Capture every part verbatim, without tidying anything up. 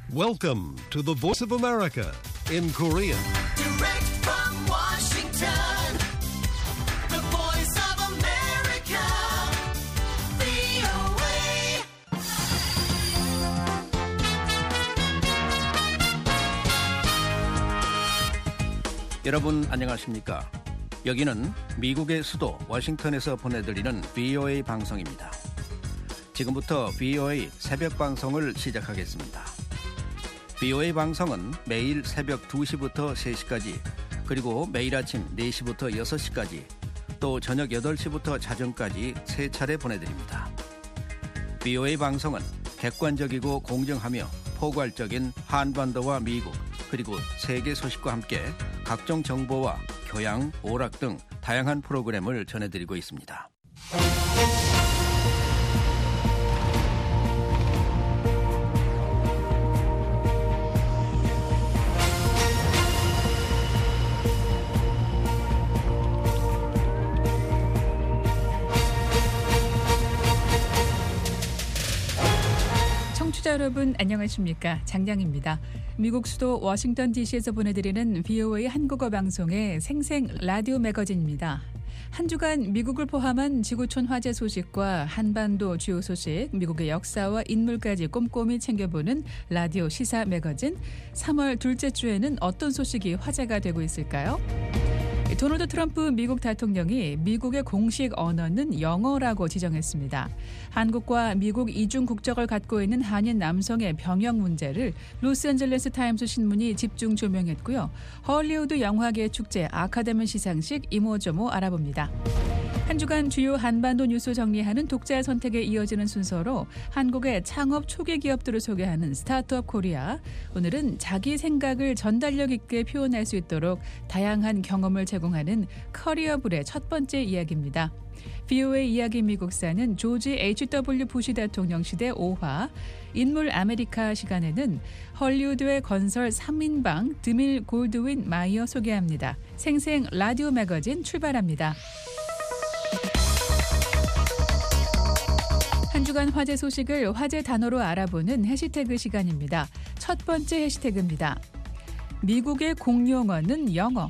Welcome to the Voice of America in Korean. Direct from Washington, the Voice of America, 브이오에이. 여러분 안녕하십니까? 여기는 미국의 수도 워싱턴에서 보내드리는 브이오에이 방송입니다. 지금부터 브이오에이 새벽 방송을 시작하겠습니다. 브이오에이 방송은 매일 새벽 두 시부터 세 시까지, 그리고 매일 아침 네 시부터 여섯 시까지, 또 저녁 여덟 시부터 자정까지 세 차례 보내드립니다. 브이오에이 방송은 객관적이고 공정하며 포괄적인 한반도와 미국, 그리고 세계 소식과 함께 각종 정보와 교양, 오락 등 다양한 프로그램을 전해드리고 있습니다. 청취자 여러분 안녕하십니까? 장량입니다. 미국 수도 워싱턴 디씨에서 보내드리는 브이오에이 한국어 방송의 생생 라디오 매거진입니다. 한 주간 미국을 포함한 지구촌 화제 소식과 한반도 주요 소식, 미국의 역사와 인물까지 꼼꼼히 챙겨보는 라디오 시사 매거진. 삼월 둘째 주에는 어떤 소식이 화제가 되고 있을까요? 도널드 트럼프 미국 대통령이 미국의 공식 언어는 영어라고 지정했습니다. 한국과 미국 이중 국적을 갖고 있는 한인 남성의 병역 문제를 로스앤젤레스 타임스 신문이 집중 조명했고요. 헐리우드 영화계 축제 아카데미 시상식 이모저모 알아봅니다. 한 주간 주요 한반도 뉴스 정리하는 독자 선택에 이어지는 순서로 한국의 창업 초기 기업들을 소개하는 스타트업 코리아. 오늘은 자기 생각을 전달력 있게 표현할 수 있도록 다양한 경험을 제공하는 커리어블의 첫 번째 이야기입니다. 브이오에이 이야기 미국사는 조지 에이치 더블유 부시 대통령 시대 오 화, 인물 아메리카 시간에는 헐리우드의 건설 삼 인방 드밀 골드윈 마이어 소개합니다. 생생 라디오 매거진 출발합니다. 한 주간 화제 소식을 화제 단어로 알아보는 해시태그 시간입니다. 첫 번째 해시태그입니다. 미국의 공용어는 영어.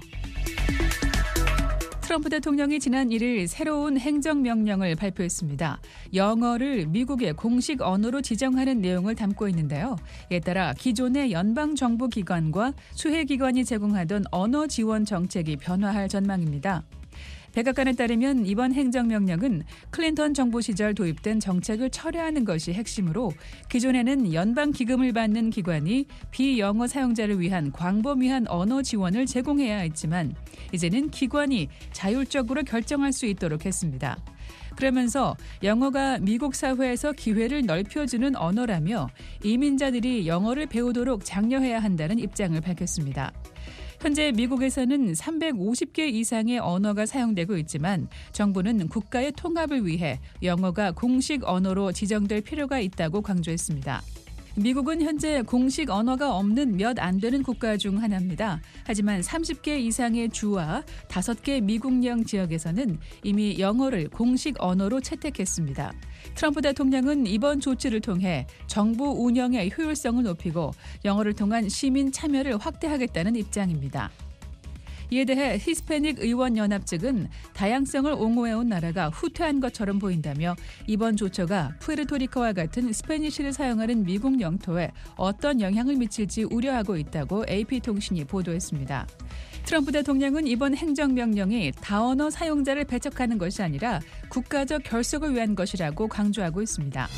트럼프 대통령이 지난 일 일 새로운 행정명령을 발표했습니다. 영어를 미국의 공식 언어로 지정하는 내용을 담고 있는데요. 이에 따라 기존의 연방정부기관과 수혜기관이 제공하던 언어 지원 정책이 변화할 전망입니다. 백악관에 따르면 이번 행정명령은 클린턴 정부 시절 도입된 정책을 철회하는 것이 핵심으로, 기존에는 연방기금을 받는 기관이 비영어 사용자를 위한 광범위한 언어 지원을 제공해야 했지만 이제는 기관이 자율적으로 결정할 수 있도록 했습니다. 그러면서 영어가 미국 사회에서 기회를 넓혀주는 언어라며 이민자들이 영어를 배우도록 장려해야 한다는 입장을 밝혔습니다. 현재 미국에서는 삼백오십 개 이상의 언어가 사용되고 있지만 정부는 국가의 통합을 위해 영어가 공식 언어로 지정될 필요가 있다고 강조했습니다. 미국은 현재 공식 언어가 없는 몇 안 되는 국가 중 하나입니다. 하지만 서른 개 이상의 주와 다섯 개 미국령 지역에서는 이미 영어를 공식 언어로 채택했습니다. 트럼프 대통령은 이번 조치를 통해 정부 운영의 효율성을 높이고 영어를 통한 시민 참여를 확대하겠다는 입장입니다. 이에 대해 히스패닉 의원연합 측은 다양성을 옹호해온 나라가 후퇴한 것처럼 보인다며 이번 조처가 푸에르토리코와 같은 스페니쉬를 사용하는 미국 영토에 어떤 영향을 미칠지 우려하고 있다고 에이피통신이 보도했습니다. 트럼프 대통령은 이번 행정명령이 다언어 사용자를 배척하는 것이 아니라 국가적 결속을 위한 것이라고 강조하고 있습니다.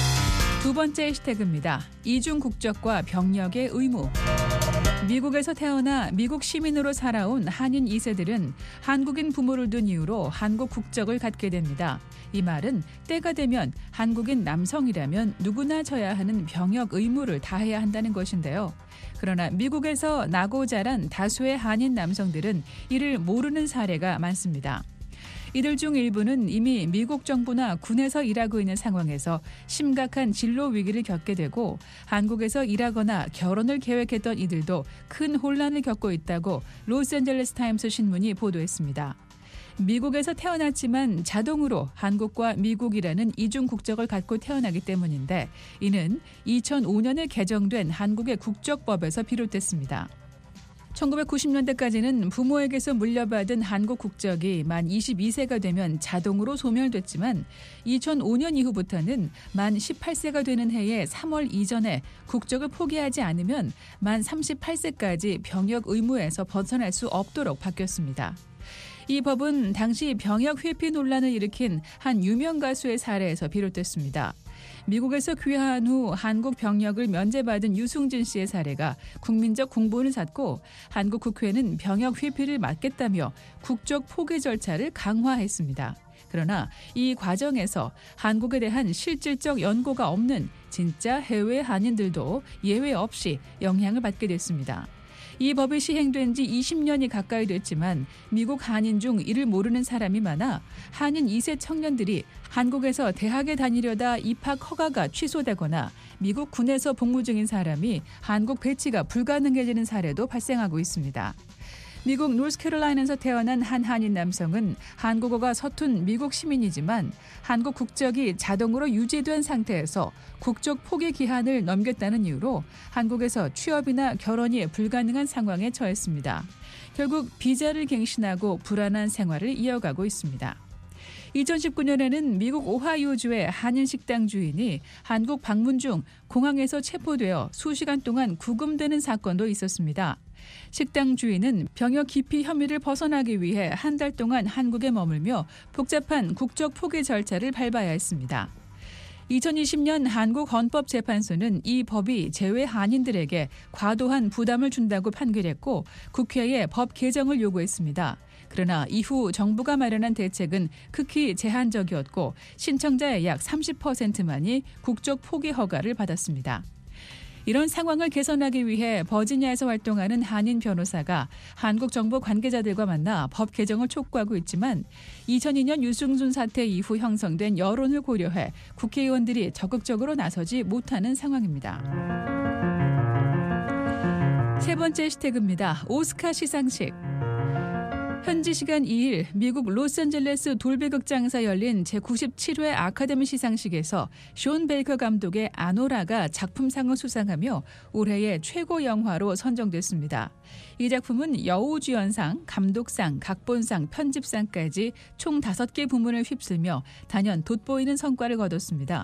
두 번째 해시태그입니다. 이중 국적과 병역의 의무. 미국에서 태어나 미국 시민으로 살아온 한인 이 세들은 한국인 부모를 둔 이유로 한국 국적을 갖게 됩니다. 이 말은 때가 되면 한국인 남성이라면 누구나 져야 하는 병역 의무를 다해야 한다는 것인데요. 그러나 미국에서 나고 자란 다수의 한인 남성들은 이를 모르는 사례가 많습니다. 이들 중 일부는 이미 미국 정부나 군에서 일하고 있는 상황에서 심각한 진로 위기를 겪게 되고, 한국에서 일하거나 결혼을 계획했던 이들도 큰 혼란을 겪고 있다고 로스앤젤레스 타임스 신문이 보도했습니다. 미국에서 태어났지만 자동으로 한국과 미국이라는 이중 국적을 갖고 태어나기 때문인데 이는 이천오 년에 개정된 한국의 국적법에서 비롯됐습니다. 천구백구십 년대까지는 부모에게서 물려받은 한국 국적이 만 이십이 세가 되면 자동으로 소멸됐지만 이천오 년 이후부터는 만 열여덟 세가 되는 해의 삼월 이전에 국적을 포기하지 않으면 만 서른여덟 세까지 병역 의무에서 벗어날 수 없도록 바뀌었습니다. 이 법은 당시 병역 회피 논란을 일으킨 한 유명 가수의 사례에서 비롯됐습니다. 미국에서 귀화한 후 한국 병역을 면제받은 유승준 씨의 사례가 국민적 공분을 샀고 한국 국회는 병역 회피를 막겠다며 국적 포기 절차를 강화했습니다. 그러나 이 과정에서 한국에 대한 실질적 연고가 없는 진짜 해외 한인들도 예외 없이 영향을 받게 됐습니다. 이 법이 시행된 지 이십 년이 가까이 됐지만 미국 한인 중 이를 모르는 사람이 많아 한인 이 세 청년들이 한국에서 대학에 다니려다 입학 허가가 취소되거나 미국 군에서 복무 중인 사람이 한국 배치가 불가능해지는 사례도 발생하고 있습니다. 미국 노스캐롤라이나에서 태어난 한 한인 남성은 한국어가 서툰 미국 시민이지만 한국 국적이 자동으로 유지된 상태에서 국적 포기 기한을 넘겼다는 이유로 한국에서 취업이나 결혼이 불가능한 상황에 처했습니다. 결국 비자를 갱신하고 불안한 생활을 이어가고 있습니다. 이천십구 년에는 미국 오하이오주의 한인 식당 주인이 한국 방문 중 공항에서 체포되어 수시간 동안 구금되는 사건도 있었습니다. 식당 주인은 병역 기피 혐의를 벗어나기 위해 한 달 동안 한국에 머물며 복잡한 국적 포기 절차를 밟아야 했습니다. 이천이십 년 한국헌법재판소는 이 법이 재외 한인들에게 과도한 부담을 준다고 판결했고 국회에 법 개정을 요구했습니다. 그러나 이후 정부가 마련한 대책은 극히 제한적이었고 신청자의 약 삼십 퍼센트만이 국적 포기 허가를 받았습니다. 이런 상황을 개선하기 위해 버지니아에서 활동하는 한인 변호사가 한국 정부 관계자들과 만나 법 개정을 촉구하고 있지만 이천이 년 유승준 사태 이후 형성된 여론을 고려해 국회의원들이 적극적으로 나서지 못하는 상황입니다. 세 번째 시태그입니다. 오스카 시상식. 현지 시간 이 일 미국 로스앤젤레스 돌비 극장에서 열린 제구십칠 회 아카데미 시상식에서 숀 베이커 감독의 아노라가 작품상을 수상하며 올해의 최고 영화로 선정됐습니다. 이 작품은 여우주연상, 감독상, 각본상, 편집상까지 총 다섯 개 부문을 휩쓸며 단연 돋보이는 성과를 거뒀습니다.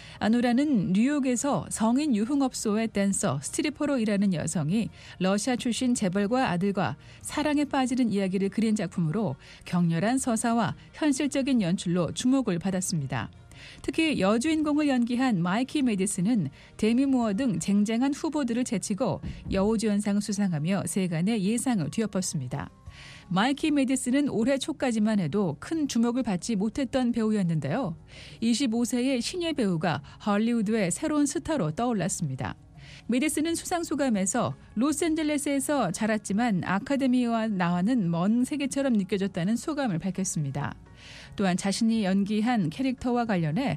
아노라는 뉴욕에서 성인 유흥업소의 댄서, 스트리퍼로 일하는 여성이 러시아 출신 재벌과 아들과 사랑에 빠지는 이야기를 그린 작품으로 격렬한 서사와 현실적인 연출로 주목을 받았습니다. 특히 여주인공을 연기한 마이키 메디슨은 데미 무어 등 쟁쟁한 후보들을 제치고 여우주연상을 수상하며 세간의 예상을 뒤엎었습니다. 마이키 메디슨은 올해 초까지만 해도 큰 주목을 받지 못했던 배우였는데요. 이십오 세의 신예 배우가 할리우드의 새로운 스타로 떠올랐습니다. 메디슨은 수상소감에서 로스앤젤레스에서 자랐지만 아카데미와 나와는 먼 세계처럼 느껴졌다는 소감을 밝혔습니다. 또한 자신이 연기한 캐릭터와 관련해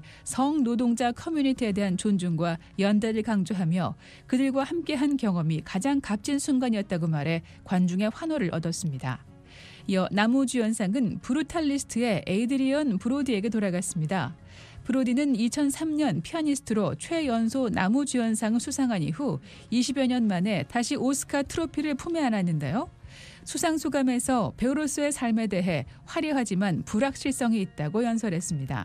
성노동자 커뮤니티에 대한 존중과 연대를 강조하며 그들과 함께한 경험이 가장 값진 순간이었다고 말해 관중의 환호를 얻었습니다. 이어 나무주연상은 브루탈리스트의 에이드리언 브로디에게 돌아갔습니다. 브로디는 이천삼 년 피아니스트로 최연소 나무주연상을 수상한 이후 이십여 년 만에 다시 오스카 트로피를 품에 안았는데요. 수상 소감에서 배우로서의 삶에 대해 화려하지만 불확실성이 있다고 연설했습니다.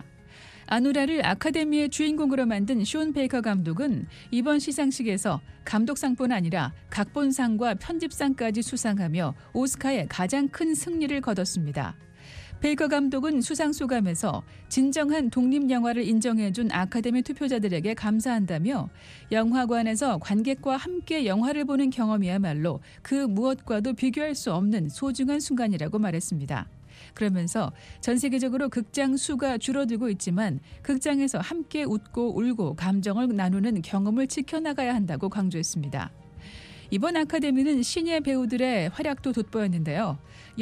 아누라를 아카데미의 주인공으로 만든 숀 베이커 감독은 이번 시상식에서 감독상뿐 아니라 각본상과 편집상까지 수상하며 오스카의 가장 큰 승리를 거뒀습니다. 베이커 감독은 수상 소감에서 진정한 독립영화를 인정해준 아카데미 투표자들에게 감사한다며 영화관에서 관객과 함께 영화를 보는 경험이야말로 그 무엇과도 비교할 수 없는 소중한 순간이라고 말했습니다. 그러면서 전 세계적으로 극장 수가 줄어들고 있지만 극장에서 함께 웃고 울고 감정을 나누는 경험을 지켜나가야 한다고 강조했습니다. 이번 아카데미는 신예 배우들의 활약도 돋보였는데요.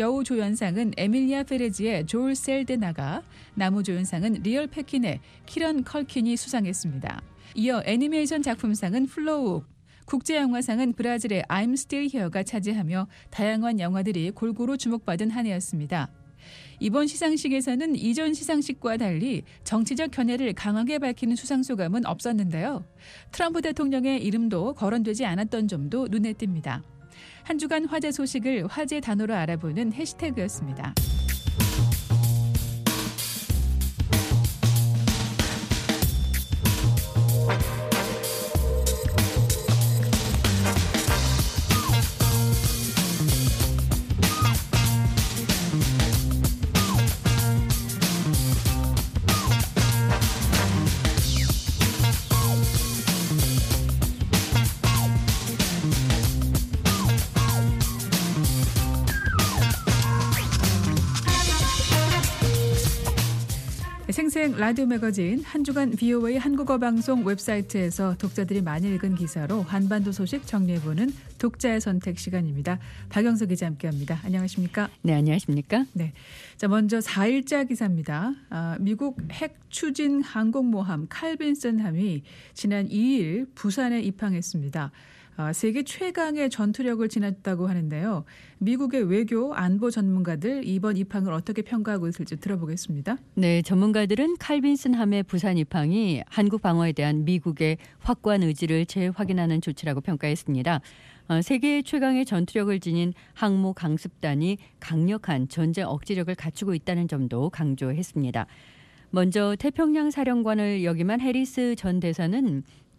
여우조연상은 에밀리아 페레지의 조엘 셀데나가, 나무조연상은 리얼 패킨의 키런 컬킨이 수상했습니다. 이어 애니메이션 작품상은 플로우, 국제영화상은 브라질의 I'm Still Here가 차지하며 다양한 영화들이 골고루 주목받은 한 해였습니다. 이번 시상식에서는 이전 시상식과 달리 정치적 견해를 강하게 밝히는 수상소감은 없었는데요. 트럼프 대통령의 이름도 거론되지 않았던 점도 눈에 띕니다. 한 주간 화제 소식을 화제 단어로 알아보는 해시태그였습니다. 생생 라디오 매거진 한 주간 브이오에이 한국어 방송 웹사이트에서 독자들이 많이 읽은 기사로 한반도 소식 정리해보는 독자의 선택 시간입니다. 박영석 기자 함께합니다. 안녕하십니까? 네, 안녕하십니까? 네, 자 먼저 사 일자 기사입니다. 아, 미국 핵 추진 항공모함 칼빈슨함이 지난 이 일 부산에 입항했습니다. 아, 세계 최강의 전투력을 지녔다고 하는데요. 미국의 외교 안보 전문가들 이번 입항을 어떻게 평가하고 있을지 들어보겠습니다. 네, 전문가들은 칼빈슨함의 부산 입항이 한국 방어에 대한 미국의 확고한 의지를 재확인하는 조치라고 평가했습니다. 어, 세계 최강의 전투력을 지닌 항모 강습단이 강력한 전쟁 억지력을 갖추고 있다는 점도 강조했습니다. 먼저 태평양 사령관을 역임한 해리스 전 대사는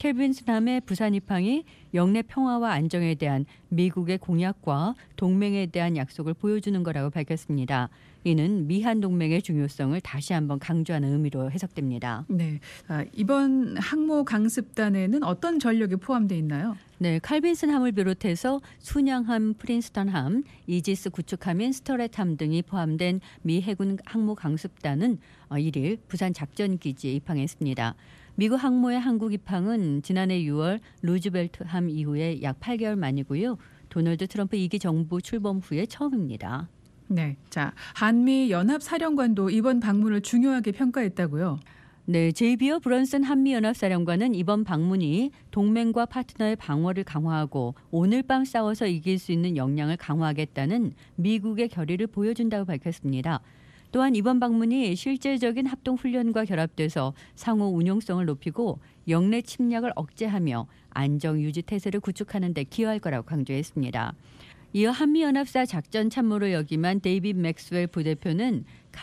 칼빈슨함의 부산 입항이 영내 평화와 안정에 대한 미국의 공약과 동맹에 대한 약속을 보여주는 거라고 밝혔습니다. 이는 미한 동맹의 중요성을 다시 한번 강조하는 의미로 해석됩니다. 네, 아, 이번 항모 강습단에는 어떤 전력이 포함되어 있나요? 네, 칼빈슨함을 비롯해서 순양함, 프린스턴함, 이지스 구축함인 스터렛함 등이 포함된 미 해군 항모 강습단은 일 일 부산 작전기지에 입항했습니다. 미국 항모의 한국 입항은 지난해 유월 루즈벨트함 이후에 약 팔 개월 만이고요. 도널드 트럼프 이 기 정부 출범 후에 처음입니다. 네, 자 한미 연합 사령관도 이번 방문을 중요하게 평가했다고요. 네, 제이비어 브런슨 한미연합사령관은 이번 방문이 동맹과 파트너의 방어를 강화하고 오늘 밤 싸워서 이길 수 있는 역량을 강화하겠다는 미국의 결의를 보여준다고 밝혔습니다. 또한 이번 방문이 실질적인 합동훈련과 결합돼서 상호 운용성을 높이고 영내 침략을 억제하며 안정 유지 태세를 구축하는 데 기여할 거라고 강조했습니다. 이어 한미연합사 작전 참모를 역임한 데이빗 맥스웰 부대표는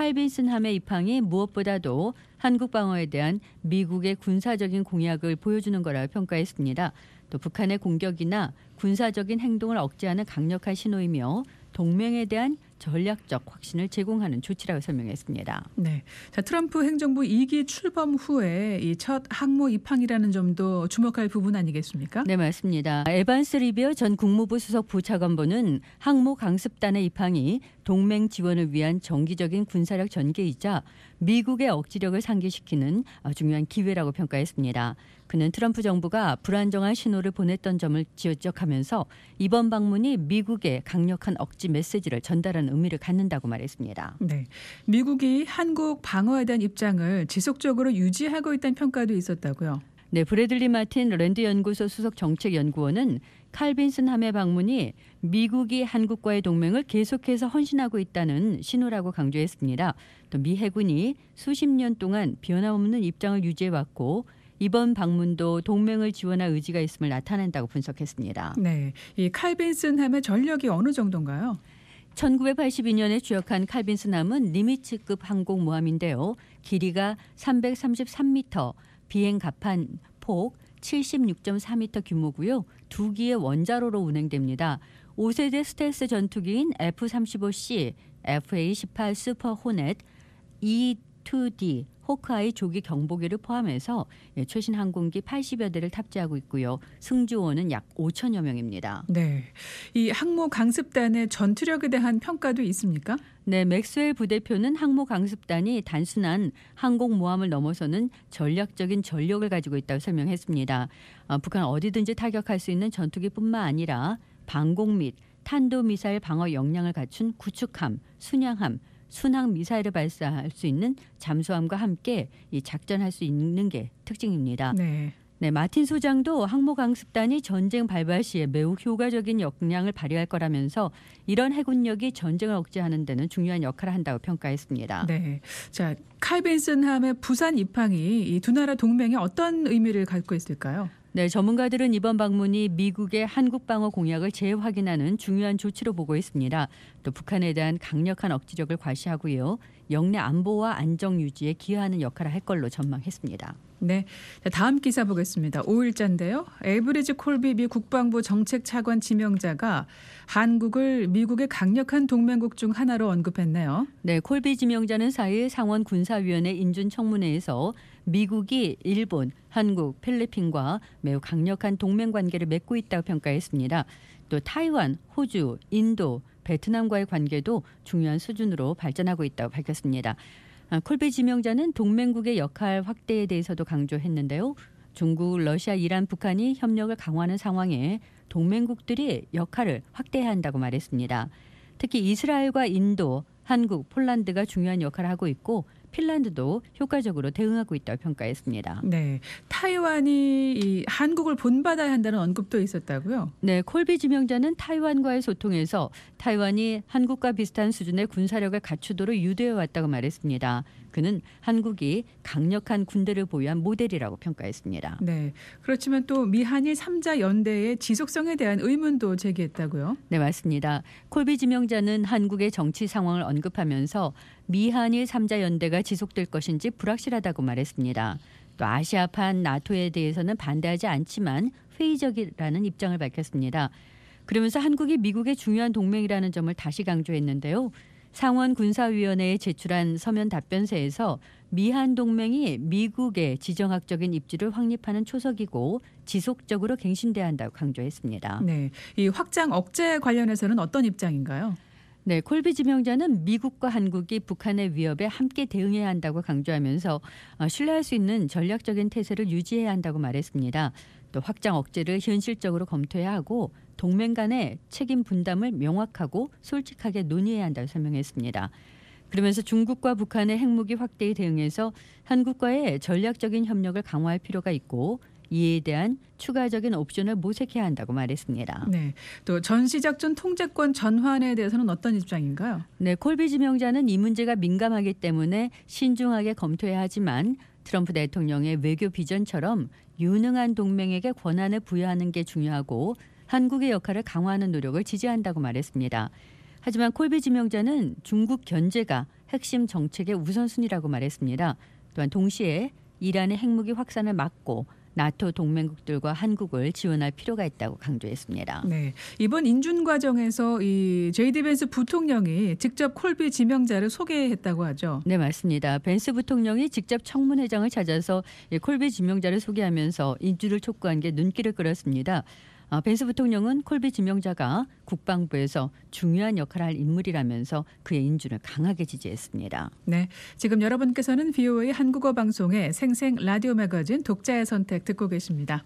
칼빈슨함의 입항이 무엇보다도 한국 방어에 대한 미국의 군사적인 공약을 보여주는 거라고 평가했습니다. 또 북한의 공격이나 군사적인 행동을 억제하는 강력한 신호이며 동맹에 대한 전략적 확신을 제공하는 조치라고 설명했습니다. 네, 자 트럼프 행정부 이 기 출범 후에 이 첫 항모 입항이라는 점도 주목할 부분 아니겠습니까? 네, 맞습니다. 에반스 리비어 전 국무부 수석 부차관보는 항모 강습단의 입항이 동맹 지원을 위한 정기적인 군사력 전개이자 미국의 억지력을 상기시키는 중요한 기회라고 평가했습니다. 그는 트럼프 정부가 불안정한 신호를 보냈던 점을 지적하면서 이번 방문이 미국의 강력한 억지 메시지를 전달하는 의미를 갖는다고 말했습니다. 네, 미국이 한국 방어에 대한 입장을 지속적으로 유지하고 있다는 평가도 있었다고요. 네, 브래들리 마틴 랜드 연구소 수석 정책연구원은 칼빈슨함의 방문이 미국이 한국과의 동맹을 계속해서 헌신하고 있다는 신호라고 강조했습니다. 또 미 해군이 수십 년 동안 변함없는 입장을 유지해왔고 이번 방문도 동맹을 지원할 의지가 있음을 나타낸다고 분석했습니다. 네, 이 칼빈슨함의 전력이 어느 정도인가요? 천구백팔십이 년에 주역한 칼빈슨함은 니미츠급 항공모함인데요. 길이가 삼백삼십삼 미터, 비행 갑판 폭 칠십육 점 사 미터 규모고요. 두 기의 원자로로 운행됩니다. 오 세대 스텔스 전투기인 에프 삼십오 씨, 에프에이 십팔 슈퍼 호넷, 이 투 디 호크아이 조기 경보기를 포함해서 최신 항공기 팔십여 대를 탑재하고 있고요. 승조원은 약 오천여 명입니다. 네, 이 항모 강습단의 전투력에 대한 평가도 있습니까? 네, 맥스웰 부대표는 항모 강습단이 단순한 항공모함을 넘어서는 전략적인 전력을 가지고 있다고 설명했습니다. 어, 북한 어디든지 타격할 수 있는 전투기뿐만 아니라 방공 및 탄도미사일 방어 역량을 갖춘 구축함, 순양함, 순항 미사일을 발사할 수 있는 잠수함과 함께 이 작전할 수 있는 게 특징입니다. 네. 네, 마틴 소장도 항모 강습단이 전쟁 발발 시에 매우 효과적인 역량을 발휘할 거라면서 이런 해군력이 전쟁을 억제하는 데는 중요한 역할을 한다고 평가했습니다. 네. 자, 칼 빈슨함의 부산 입항이 이 두 나라 동맹에 어떤 의미를 갖고 있을까요? 네, 전문가들은 이번 방문이 미국의 한국 방어 공약을 재확인하는 중요한 조치로 보고 있습니다. 또 북한에 대한 강력한 억지력을 과시하고요. 영내 안보와 안정 유지에 기여하는 역할을 할 걸로 전망했습니다. 네, 자, 다음 기사 보겠습니다. 오일자인데요. 에브리지 콜비 미 국방부 정책차관 지명자가 한국을 미국의 강력한 동맹국 중 하나로 언급했네요. 네, 콜비 지명자는 사 일 상원 군사위원회 인준 청문회에서 미국이 일본, 한국, 필리핀과 매우 강력한 동맹 관계를 맺고 있다고 평가했습니다. 또 타이완, 호주, 인도, 베트남과의 관계도 중요한 수준으로 발전하고 있다고 밝혔습니다. 콜비 지명자는 동맹국의 역할 확대에 대해서도 강조했는데요. 중국, 러시아, 이란, 북한이 협력을 강화하는 상황에 동맹국들이 역할을 확대해야 한다고 말했습니다. 특히 이스라엘과 인도, 한국, 폴란드가 중요한 역할을 하고 있고 핀란드도 효과적으로 대응하고 있다고 평가했습니다. 네, 타이완이 이 한국을 본받아야 한다는 언급도 있었다고요? 네, 콜비 지명자는 타이완과의 소통에서 타이완이 한국과 비슷한 수준의 군사력을 갖추도록 유도해 왔다고 말했습니다. 그는 한국이 강력한 군대를 보유한 모델이라고 평가했습니다. 네, 그렇지만 또 미한일 삼자 연대의 지속성에 대한 의문도 제기했다고요? 네, 맞습니다. 콜비 지명자는 한국의 정치 상황을 언급하면서 미한일 삼자 연대가 지속될 것인지 불확실하다고 말했습니다. 또 아시아판 나토에 대해서는 반대하지 않지만 회의적이라는 입장을 밝혔습니다. 그러면서 한국이 미국의 중요한 동맹이라는 점을 다시 강조했는데요. 상원 군사위원회에 제출한 서면 답변서에서 미한 동맹이 미국의 지정학적인 입지를 확립하는 초석이고 지속적으로 갱신돼야 한다고 강조했습니다. 네, 이 확장 억제 관련해서는 어떤 입장인가요? 네, 콜비 지명자는 미국과 한국이 북한의 위협에 함께 대응해야 한다고 강조하면서 신뢰할 수 있는 전략적인 태세를 유지해야 한다고 말했습니다. 또 확장 억제를 현실적으로 검토해야 하고 동맹 간의 책임 분담을 명확하고 솔직하게 논의해야 한다고 설명했습니다. 그러면서 중국과 북한의 핵무기 확대에 대응해서 한국과의 전략적인 협력을 강화할 필요가 있고 이에 대한 추가적인 옵션을 모색해야 한다고 말했습니다. 네, 또 전시작전 통제권 전환에 대해서는 어떤 입장인가요? 네, 콜비 지명자는 이 문제가 민감하기 때문에 신중하게 검토해야 하지만 트럼프 대통령의 외교 비전처럼 유능한 동맹에게 권한을 부여하는 게 중요하고 한국의 역할을 강화하는 노력을 지지한다고 말했습니다. 하지만 콜비 지명자는 중국 견제가 핵심 정책의 우선순위라고 말했습니다. 또한 동시에 이란의 핵무기 확산을 막고 나토 동맹국들과 한국을 지원할 필요가 있다고 강조했습니다. 네, 이번 인준 과정에서 이 제이디 벤스 부통령이 직접 콜비 지명자를 소개했다고 하죠. 네, 맞습니다. 벤스 부통령이 직접 청문회장을 찾아서 콜비 지명자를 소개하면서 인준을 촉구한 게 눈길을 끌었습니다. 아, 벤스 부통령은 콜비 지명자가 국방부에서 중요한 역할을 할 인물이라면서 그의 인준을 강하게 지지했습니다. 네, 지금 여러분께서는 비오에이 한국어 방송의 생생 라디오 매거진 독자의 선택 듣고 계십니다.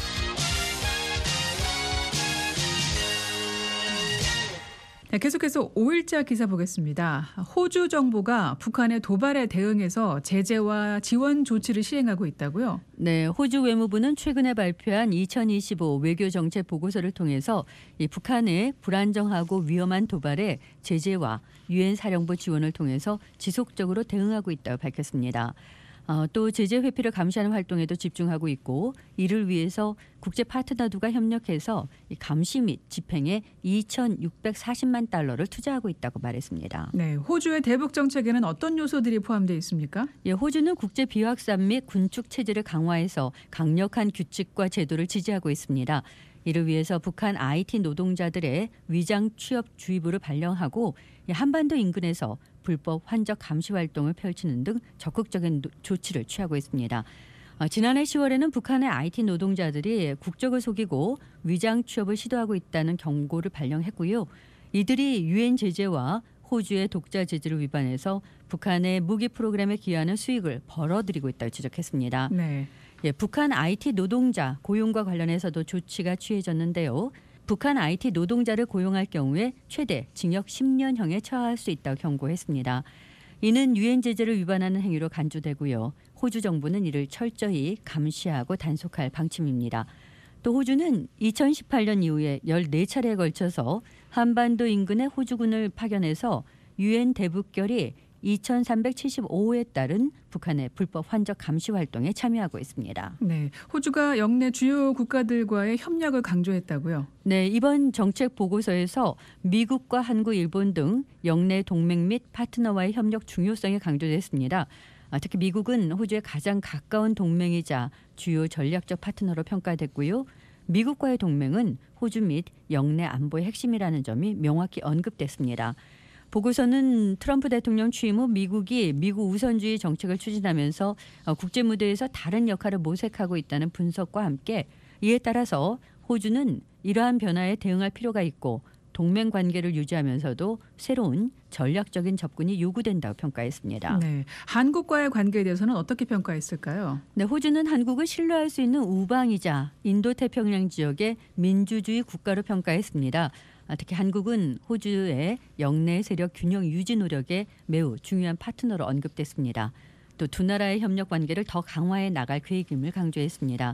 네, 계속해서 오일자 기사 보겠습니다. 호주 정부가 북한의 도발에 대응해서 제재와 지원 조치를 시행하고 있다고요? 네, 호주 외무부는 최근에 발표한 이천이십오 외교정책 보고서를 통해서 이 북한의 불안정하고 위험한 도발에 제재와 유엔 사령부 지원을 통해서 지속적으로 대응하고 있다고 밝혔습니다. 어, 또 제재 회피를 감시하는 활동에도 집중하고 있고 이를 위해서 국제 파트너들과 협력해서 이 감시 및 집행에 이천육백사십만 달러를 투자하고 있다고 말했습니다. 네, 호주의 대북 정책에는 어떤 요소들이 포함되어 있습니까? 예, 호주는 국제 비확산 및 군축 체제를 강화해서 강력한 규칙과 제도를 지지하고 있습니다. 이를 위해서 북한 아이티 노동자들의 위장 취업 주의부를 발령하고 한반도 인근에서 불법 환적 감시 활동을 펼치는 등 적극적인 조치를 취하고 있습니다. 어, 지난해 시월에는 북한의 아이티 노동자들이 국적을 속이고 위장 취업을 시도하고 있다는 경고를 발령했고요. 이들이 유엔 제재와 호주의 독자 제재를 위반해서 북한의 무기 프로그램에 기여하는 수익을 벌어들이고 있다고 지적했습니다. 네. 예, 북한 아이티 노동자 고용과 관련해서도 조치가 취해졌는데요. 북한 아이티 노동자를 고용할 경우에 최대 징역 십 년형에 처할 수 있다고 경고했습니다. 이는 유엔 제재를 위반하는 행위로 간주되고요. 호주 정부는 이를 철저히 감시하고 단속할 방침입니다. 또 호주는 이천십팔 년 이후에 열네 차례에 걸쳐서 한반도 인근에 호주군을 파견해서 유엔 대북결의 이천삼백칠십오 호에 따른 북한의 불법 환적 감시 활동에 참여하고 있습니다. 네, 호주가 영내 주요 국가들과의 협력을 강조했다고요? 네, 이번 정책 보고서에서 미국과 한국, 일본 등 영내 동맹 및 파트너와의 협력 중요성이 강조됐습니다. 특히 미국은 호주의 가장 가까운 동맹이자 주요 전략적 파트너로 평가됐고요. 미국과의 동맹은 호주 및 영내 안보의 핵심이라는 점이 명확히 언급됐습니다. 보고서는 트럼프 대통령 취임 후 미국이 미국 우선주의 정책을 추진하면서 국제 무대에서 다른 역할을 모색하고 있다는 분석과 함께 이에 따라서 호주는 이러한 변화에 대응할 필요가 있고 동맹 관계를 유지하면서도 새로운 전략적인 접근이 요구된다고 평가했습니다. 네, 한국과의 관계에 대해서는 어떻게 평가했을까요? 네, 호주는 한국을 신뢰할 수 있는 우방이자 인도태평양 지역의 민주주의 국가로 평가했습니다. 특히 한국은 호주의 영내 세력 균형 유지 노력에 매우 중요한 파트너로 언급됐습니다. 또 두 나라의 협력 관계를 더 강화해 나갈 계획임을 강조했습니다.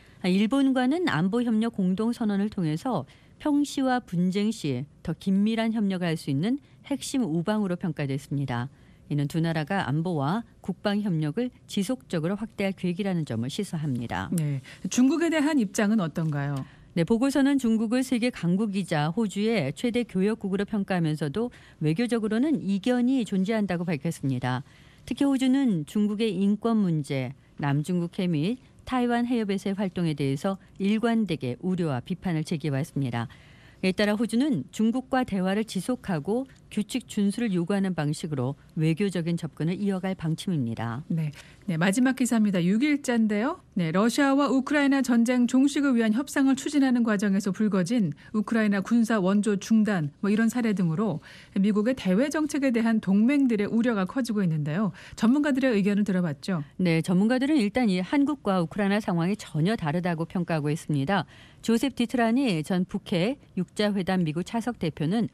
일본과는 안보협력 공동선언을 통해서 평시와 분쟁 시 더 긴밀한 협력을 할 수 있는 핵심 우방으로 평가됐습니다. 이는 두 나라가 안보와 국방 협력을 지속적으로 확대할 계획이라는 점을 시사합니다. 네, 중국에 대한 입장은 어떤가요? 네, 보고서는 중국을 세계 강국이자 호주의 최대 교역국으로 평가하면서도 외교적으로는 이견이 존재한다고 밝혔습니다. 특히 호주는 중국의 인권 문제, 남중국해 및 타이완 해협에서의 활동에 대해서 일관되게 우려와 비판을 제기해왔습니다. 이에 따라 호주는 중국과 대화를 지속하고 규칙 준수를 요구하는 방식으로 외교적인 접근을 이어갈 방침입니다. 네, 네 마지막 기사입니다. 육 일자인데요. 네, 러시아와 우크라이나 전쟁 종식을 위한 협상을 추진하는 과정에서 불거진 우크라이나 군사 원조 중단 뭐 이런 사례 등으로 미국의 대외 정책에 대한 동맹들의 우려가 커지고 있는데요. 전문가들의 의견을 들어봤죠. 네, 전문가들은 일단 이 한국과 우크라이나 상황이 전혀 다르다고 평가하고 있습니다. 조셉 디트라니 전 북해 육자회담 미국 차석 대표는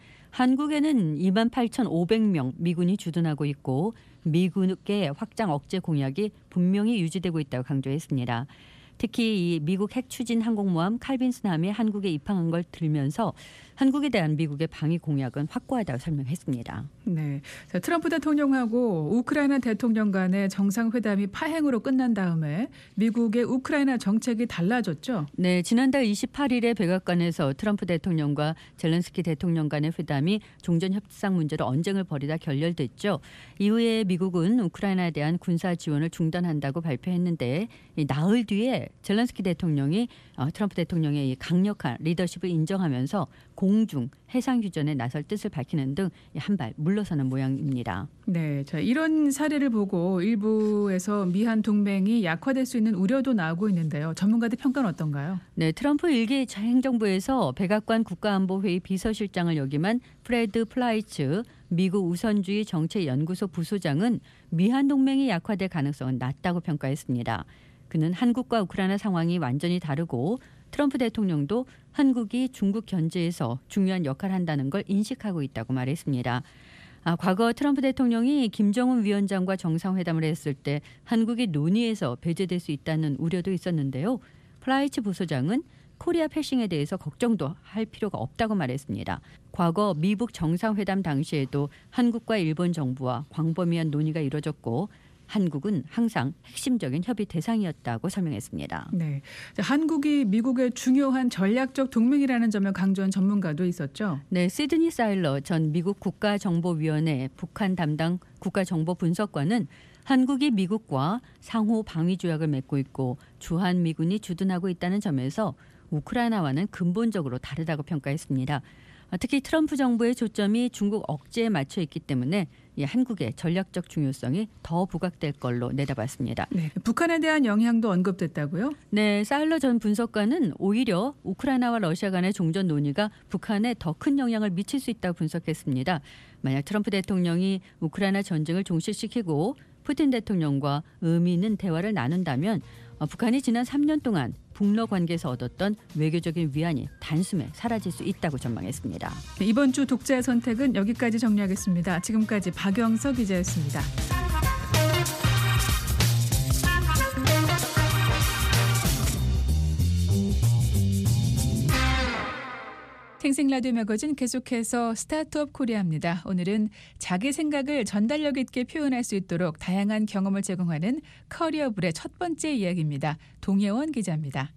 한국에는 이만 팔천오백 명 미군이 주둔하고 있고 미군의 확장 억제 공약이 분명히 유지되고 있다고 강조했습니다. 특히 이 미국 핵 추진 항공모함 칼빈슨함이 한국에 입항한 걸 들면서 한국에 대한 미국의 방위 공약은 확고하다고 설명했습니다. 네, 자, 트럼프 대통령하고 우크라이나 대통령 간의 정상회담이 파행으로 끝난 다음에 미국의 우크라이나 정책이 달라졌죠? 네, 지난달 이십팔 일에 백악관에서 트럼프 대통령과 젤렌스키 대통령 간의 회담이 종전 협상 문제로 언쟁을 벌이다 결렬됐죠. 이후에 미국은 우크라이나에 대한 군사 지원을 중단한다고 발표했는데 나흘 뒤에 젤렌스키 대통령이 트럼프 대통령의 강력한 리더십을 인정하면서 공중 해상 휴전에 나설 뜻을 밝히는 등 한 발 물러서는 모양입니다. 네, 자, 이런 사례를 보고 일부에서 미한 동맹이 약화될 수 있는 우려도 나오고 있는데요. 전문가들 평가는 어떤가요? 네, 트럼프 일기 행정부에서 백악관 국가안보회의 비서실장을 역임한 프레드 플라이츠 미국 우선주의 정책연구소 부소장은 미한 동맹이 약화될 가능성은 낮다고 평가했습니다. 그는 한국과 우크라이나 상황이 완전히 다르고 트럼프 대통령도 한국이 중국 견제에서 중요한 역할을 한다는 걸 인식하고 있다고 말했습니다. 아, 과거 트럼프 대통령이 김정은 위원장과 정상회담을 했을 때 한국이 논의에서 배제될 수 있다는 우려도 있었는데요. 플라이츠 부소장은 코리아 패싱에 대해서 걱정도 할 필요가 없다고 말했습니다. 과거 미북 정상회담 당시에도 한국과 일본 정부와 광범위한 논의가 이뤄졌고 한국은 항상 핵심적인 협의 대상이었다고 설명했습니다. 네, 자, 한국이 미국의 중요한 전략적 동맹이라는 점을 강조한 전문가도 있었죠. 네, 시드니 사일러 전 미국 국가정보위원회 북한 담당 국가정보분석관은 한국이 미국과 상호 방위 조약을 맺고 있고 주한미군이 주둔하고 있다는 점에서 우크라이나와는 근본적으로 다르다고 평가했습니다. 특히 트럼프 정부의 초점이 중국 억제에 맞춰 있기 때문에 한국의 전략적 중요성이 더 부각될 걸로 내다봤습니다. 네, 북한에 대한 영향도 언급됐다고요? 네, 사일러 전 분석관은 오히려 우크라이나와 러시아 간의 종전 논의가 북한에 더 큰 영향을 미칠 수 있다고 분석했습니다. 만약 트럼프 대통령이 우크라이나 전쟁을 종식시키고 푸틴 대통령과 의미 있는 대화를 나눈다면 북한이 지난 삼 년 동안 북러 관계에서 얻었던 외교적인 위안이 단숨에 사라질 수 있다고 전망했습니다. 네, 이번 주 독자 선택은 여기까지 정리하겠습니다. 지금까지 박영석 기자였습니다. 생생라디오 매거진 계속해서 스타트업 코리아입니다. 오늘은 자기 생각을 전달력 있게 표현할 수 있도록 다양한 경험을 제공하는 커리어블의 첫 번째 이야기입니다. 동혜원 기자입니다.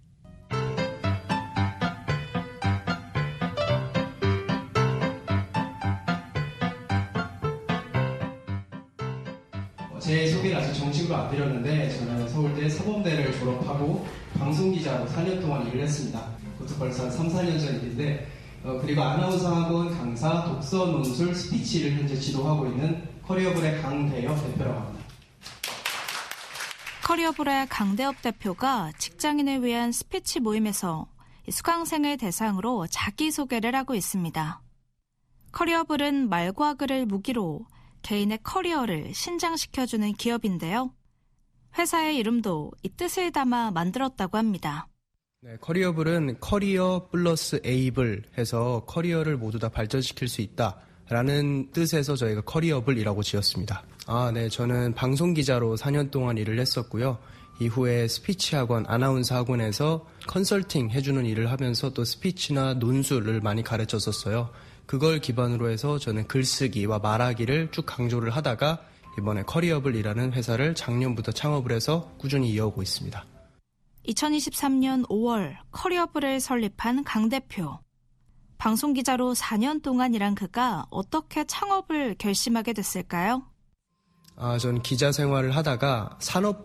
제 소개를 아직 정식으로 안 드렸는데 저는 서울대 사범대를 졸업하고 방송기자로 사 년 동안 일을 했습니다. 그것도 벌써 한 삼, 사 년 전 일인데 어, 그리고 아나운서 학원 강사, 독서, 논술, 스피치를 현재 지도하고 있는 커리어블의 강대엽 대표라고 합니다. 커리어블의 강대엽 대표가 직장인을 위한 스피치 모임에서 수강생을 대상으로 자기소개를 하고 있습니다. 커리어블은 말과 글을 무기로 개인의 커리어를 신장시켜주는 기업인데요. 회사의 이름도 이 뜻을 담아 만들었다고 합니다. 네, 커리어블은 커리어 플러스 에이블 해서 커리어를 모두 다 발전시킬 수 있다라는 뜻에서 저희가 커리어블이라고 지었습니다. 아, 네, 저는 방송기자로 사 년 동안 일을 했었고요. 이후에 스피치 학원, 아나운서 학원에서 컨설팅 해주는 일을 하면서 또 스피치나 논술을 많이 가르쳤었어요. 그걸 기반으로 해서 저는 글쓰기와 말하기를 쭉 강조를 하다가 이번에 커리어블이라는 회사를 작년부터 창업을 해서 꾸준히 이어오고 있습니다. 이천이십삼 년 오월 커리어블을 설립한 강 대표. 방송기자로 사 년 동안 일한 그가 어떻게 창업을 결심하게 됐을까요? 아, 전 기자 생활을 하다가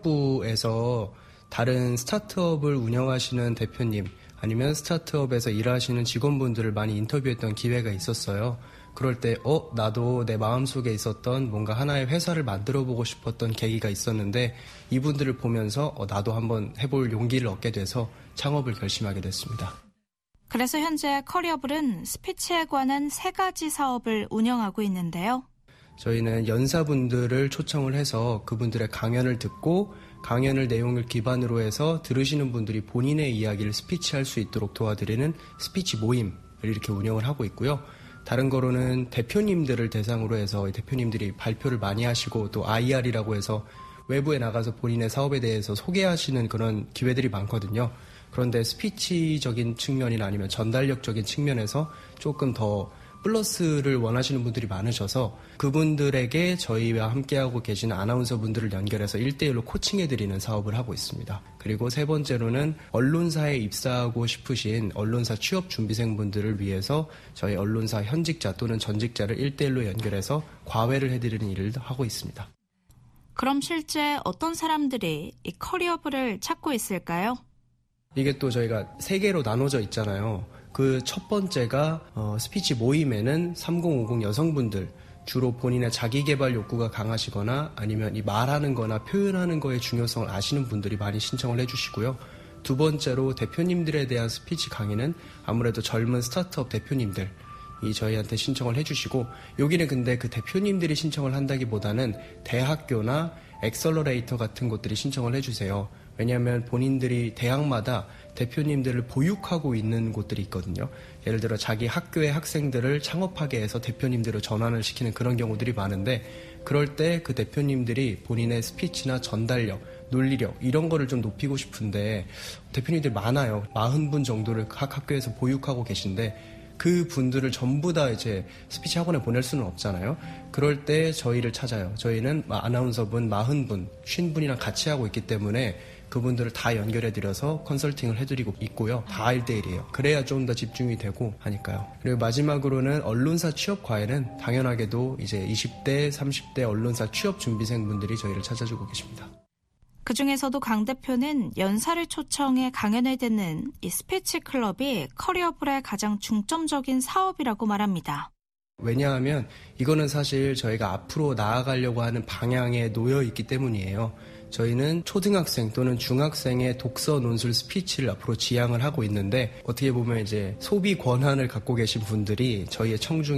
산업부에서 다른 스타트업을 운영하시는 대표님 아니면 스타트업에서 일하시는 직원분들을 많이 인터뷰했던 기회가 있었어요. 그럴 때 어? 나도 내 마음속에 있었던 뭔가 하나의 회사를 만들어보고 싶었던 계기가 있었는데 이분들을 보면서 어, 나도 한번 해볼 용기를 얻게 돼서 창업을 결심하게 됐습니다. 그래서 현재 커리어블은 스피치에 관한 세 가지 사업을 운영하고 있는데요. 저희는 연사분들을 초청을 해서 그분들의 강연을 듣고 강연을 내용을 기반으로 해서 들으시는 분들이 본인의 이야기를 스피치할 수 있도록 도와드리는 스피치 모임을 이렇게 운영을 하고 있고요. 다른 거로는 대표님들을 대상으로 해서 대표님들이 발표를 많이 하시고 또 아이알이라고 해서 외부에 나가서 본인의 사업에 대해서 소개하시는 그런 기회들이 많거든요. 그런데 스피치적인 측면이나 아니면 전달력적인 측면에서 조금 더 플러스를 원하시는 분들이 많으셔서 그분들에게 저희와 함께하고 계시는 아나운서 분들을 연결해서 일 대일로 코칭해드리는 사업을 하고 있습니다. 그리고 세 번째로는 언론사에 입사하고 싶으신 언론사 취업 준비생분들을 위해서 저희 언론사 현직자 또는 전직자를 일 대일로 연결해서 과외를 해드리는 일을 하고 있습니다. 그럼 실제 어떤 사람들이 이 커리어블을 찾고 있을까요? 이게 또 저희가 세 개로 나눠져 있잖아요. 그 첫 번째가 어, 스피치 모임에는 삼십, 오십 여성분들, 주로 본인의 자기개발 욕구가 강하시거나 아니면 이 말하는 거나 표현하는 거의 중요성을 아시는 분들이 많이 신청을 해주시고요. 두 번째로 대표님들에 대한 스피치 강의는 아무래도 젊은 스타트업 대표님들 이 저희한테 신청을 해주시고, 여기는 근데 그 대표님들이 신청을 한다기보다는 대학교나 엑셀러레이터 같은 곳들이 신청을 해주세요. 왜냐하면 본인들이 대학마다 대표님들을 보육하고 있는 곳들이 있거든요. 예를 들어 자기 학교의 학생들을 창업하게 해서 대표님들을 전환을 시키는 그런 경우들이 많은데, 그럴 때 그 대표님들이 본인의 스피치나 전달력, 논리력 이런 거를 좀 높이고 싶은데 대표님들 많아요. 사십 분 정도를 각 학교에서 보육하고 계신데 그 분들을 전부 다 이제 스피치 학원에 보낼 수는 없잖아요. 그럴 때 저희를 찾아요. 저희는 아나운서분 사십 분, 오십 분이랑 같이 하고 있기 때문에 그분들을 다 연결해드려서 컨설팅을 해드리고 있고요. 다 일 대일이에요. 그래야 좀 더 집중이 되고 하니까요. 그리고 마지막으로는 언론사 취업 과외는 당연하게도 이제 이십 대, 삼십 대 언론사 취업 준비생분들이 저희를 찾아주고 계십니다. 그중에서도 강 대표는 연사를 초청해 강연을 듣는 이 스피치 클럽이 커리어블의 가장 중점적인 사업이라고 말합니다. 왜냐하면 이거는 사실 저희가 앞으로 나아가려고 하는 방향에 놓여 있기 때문이에요. 저희는 초등학생 또는 중학생의 독서, 논술, 스피치를 앞으로 지향을 하고 있는데, 어떻게 보면 이제 소비 권한을 갖고 계신 분들이 저희의 청중인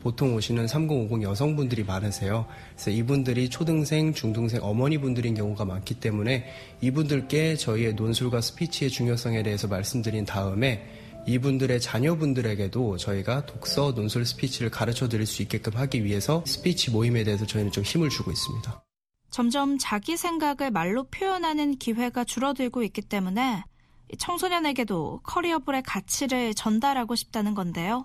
보통 오시는 삼공오공 여성분들이 많으세요. 그래서 이분들이 초등생, 중등생 어머니분들인 경우가 많기 때문에 이분들께 저희의 논술과 스피치의 중요성에 대해서 말씀드린 다음에 이분들의 자녀분들에게도 저희가 독서, 논술, 스피치를 가르쳐 드릴 수 있게끔 하기 위해서 스피치 모임에 대해서 저희는 좀 힘을 주고 있습니다. 점점 자기 생각을 말로 표현하는 기회가 줄어들고 있기 때문에 청소년에게도 커리어블의 가치를 전달하고 싶다는 건데요.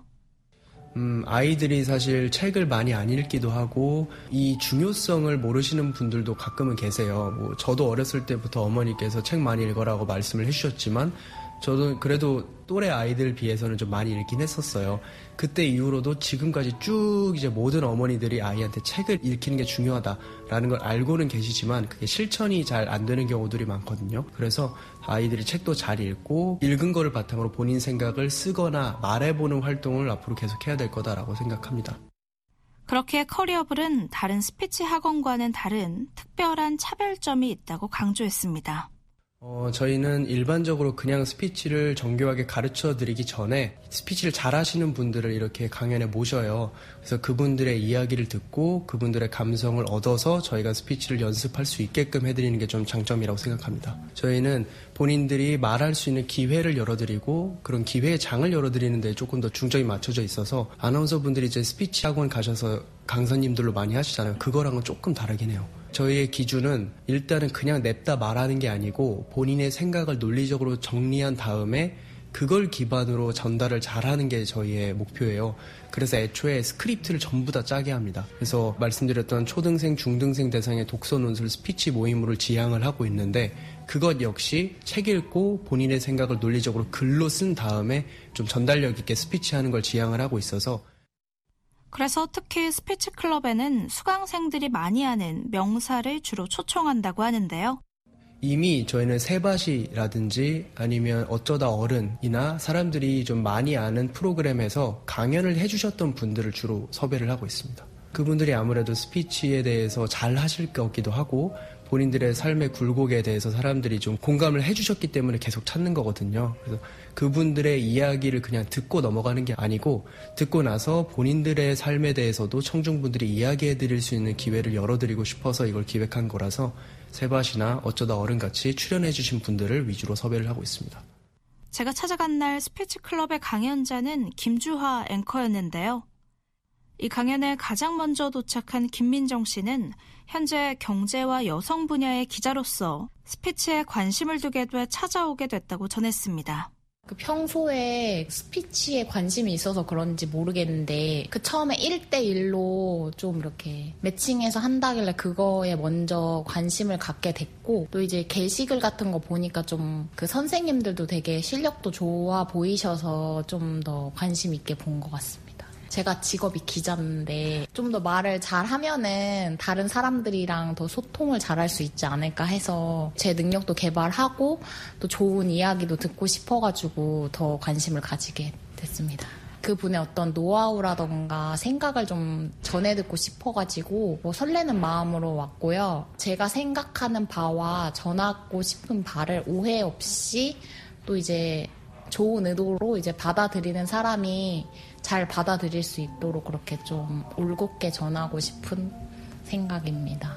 음, 아이들이 사실 책을 많이 안 읽기도 하고 이 중요성을 모르시는 분들도 가끔은 계세요. 뭐 저도 어렸을 때부터 어머니께서 책 많이 읽어라고 말씀을 해주셨지만 저도 그래도 또래 아이들 비해서는 좀 많이 읽긴 했었어요. 그때 이후로도 지금까지 쭉 이제 모든 어머니들이 아이한테 책을 읽히는 게 중요하다라는 걸 알고는 계시지만 그게 실천이 잘 안 되는 경우들이 많거든요. 그래서 아이들이 책도 잘 읽고 읽은 거를 바탕으로 본인 생각을 쓰거나 말해보는 활동을 앞으로 계속해야 될 거다라고 생각합니다. 그렇게 커리어블은 다른 스피치 학원과는 다른 특별한 차별점이 있다고 강조했습니다. 어, 저희는 일반적으로 그냥 스피치를 정교하게 가르쳐 드리기 전에 스피치를 잘 하시는 분들을 이렇게 강연에 모셔요. 그래서 그분들의 이야기를 듣고 그분들의 감성을 얻어서 저희가 스피치를 연습할 수 있게끔 해드리는 게 좀 장점이라고 생각합니다. 저희는 본인들이 말할 수 있는 기회를 열어드리고 그런 기회의 장을 열어드리는 데 조금 더 중점이 맞춰져 있어서 아나운서 분들이 이제 스피치 학원 가셔서 강사님들로 많이 하시잖아요. 그거랑은 조금 다르긴 해요. 저희의 기준은 일단은 그냥 냅다 말하는 게 아니고 본인의 생각을 논리적으로 정리한 다음에 그걸 기반으로 전달을 잘하는 게 저희의 목표예요. 그래서 애초에 스크립트를 전부 다 짜게 합니다. 그래서 말씀드렸던 초등생, 중등생 대상의 독서, 논술, 스피치 모임을 지향을 하고 있는데 그것 역시 책 읽고 본인의 생각을 논리적으로 글로 쓴 다음에 좀 전달력 있게 스피치하는 걸 지향을 하고 있어서 그래서 특히 스피치 클럽에는 수강생들이 많이 하는 명사를 주로 초청한다고 하는데요. 이미 저희는 세바시라든지 아니면 어쩌다 어른이나 사람들이 좀 많이 아는 프로그램에서 강연을 해주셨던 분들을 주로 섭외를 하고 있습니다. 그분들이 아무래도 스피치에 대해서 잘 하실 거기도 하고 본인들의 삶의 굴곡에 대해서 사람들이 좀 공감을 해주셨기 때문에 계속 찾는 거거든요. 그래서 그분들의 이야기를 그냥 듣고 넘어가는 게 아니고 듣고 나서 본인들의 삶에 대해서도 청중분들이 이야기해드릴 수 있는 기회를 열어드리고 싶어서 이걸 기획한 거라서 세바시나 어쩌다 어른같이 출연해주신 분들을 위주로 섭외를 하고 있습니다. 제가 찾아간 날 스피치 클럽의 강연자는 김주하 앵커였는데요. 이 강연에 가장 먼저 도착한 김민정 씨는 현재 경제와 여성 분야의 기자로서 스피치에 관심을 두게 돼 찾아오게 됐다고 전했습니다. 그 평소에 스피치에 관심이 있어서 그런지 모르겠는데 그 처음에 일 대 일로 좀 이렇게 매칭해서 한다길래 그거에 먼저 관심을 갖게 됐고 또 이제 게시글 같은 거 보니까 좀 그 선생님들도 되게 실력도 좋아 보이셔서 좀 더 관심 있게 본 것 같습니다. 제가 직업이 기자인데 좀 더 말을 잘하면은 다른 사람들이랑 더 소통을 잘할 수 있지 않을까 해서 제 능력도 개발하고 또 좋은 이야기도 듣고 싶어가지고 더 관심을 가지게 됐습니다. 그분의 어떤 노하우라던가 생각을 좀 전해 듣고 싶어가지고 뭐 설레는 마음으로 왔고요. 제가 생각하는 바와 전하고 싶은 바를 오해 없이 또 이제 좋은 의도로 이제 받아들이는 사람이 잘 받아들일 수 있도록 그렇게 좀 올곧게 전하고 싶은 생각입니다.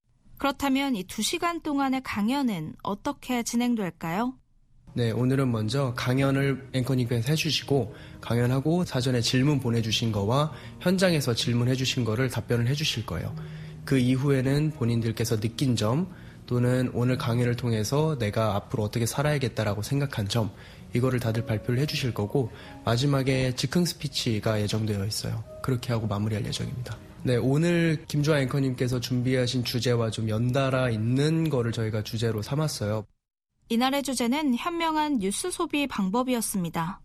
그렇다면 이 두 시간 동안의 강연은 어떻게 진행될까요? 네, 오늘은 먼저 강연을 앵커님께서 해주시고 강연하고 사전에 질문 보내주신 거와 현장에서 질문해주신 거를 답변을 해주실 거예요. 그 이후에는 본인들께서 느낀 점 또는 오늘 강연을 통해서 내가 앞으로 어떻게 살아야겠다라고 생각한 점 이거를 다들 발표를 해주실 거고 마지막에 즉흥 스피치가 예정되어 있어요. 그렇게 하고 마무리할 예정입니다. 네, 오늘 김주하 앵커님께서 준비하신 주제와 좀 연달아 있는 거를 저희가 주제로 삼았어요. 이날의 주제는 현명한 뉴스 소비 방법이었습니다.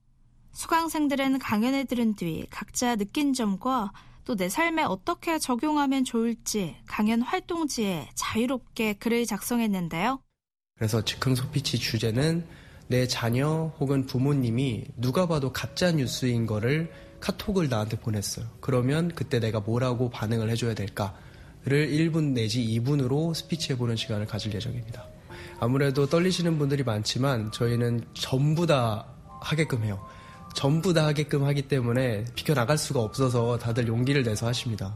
수강생들은 강연을 들은 뒤 각자 느낀 점과 또 내 삶에 어떻게 적용하면 좋을지 강연 활동지에 자유롭게 글을 작성했는데요. 그래서 즉흥 스피치 주제는 내 자녀 혹은 부모님이 누가 봐도 가짜 뉴스인 거를 카톡을 나한테 보냈어요. 그러면 그때 내가 뭐라고 반응을 해줘야 될까를 일 분 내지 이 분으로 스피치해보는 시간을 가질 예정입니다. 아무래도 떨리시는 분들이 많지만 저희는 전부 다 하게끔 해요. 전부 다 하게끔 하기 때문에 비켜나갈 수가 없어서 다들 용기를 내서 하십니다.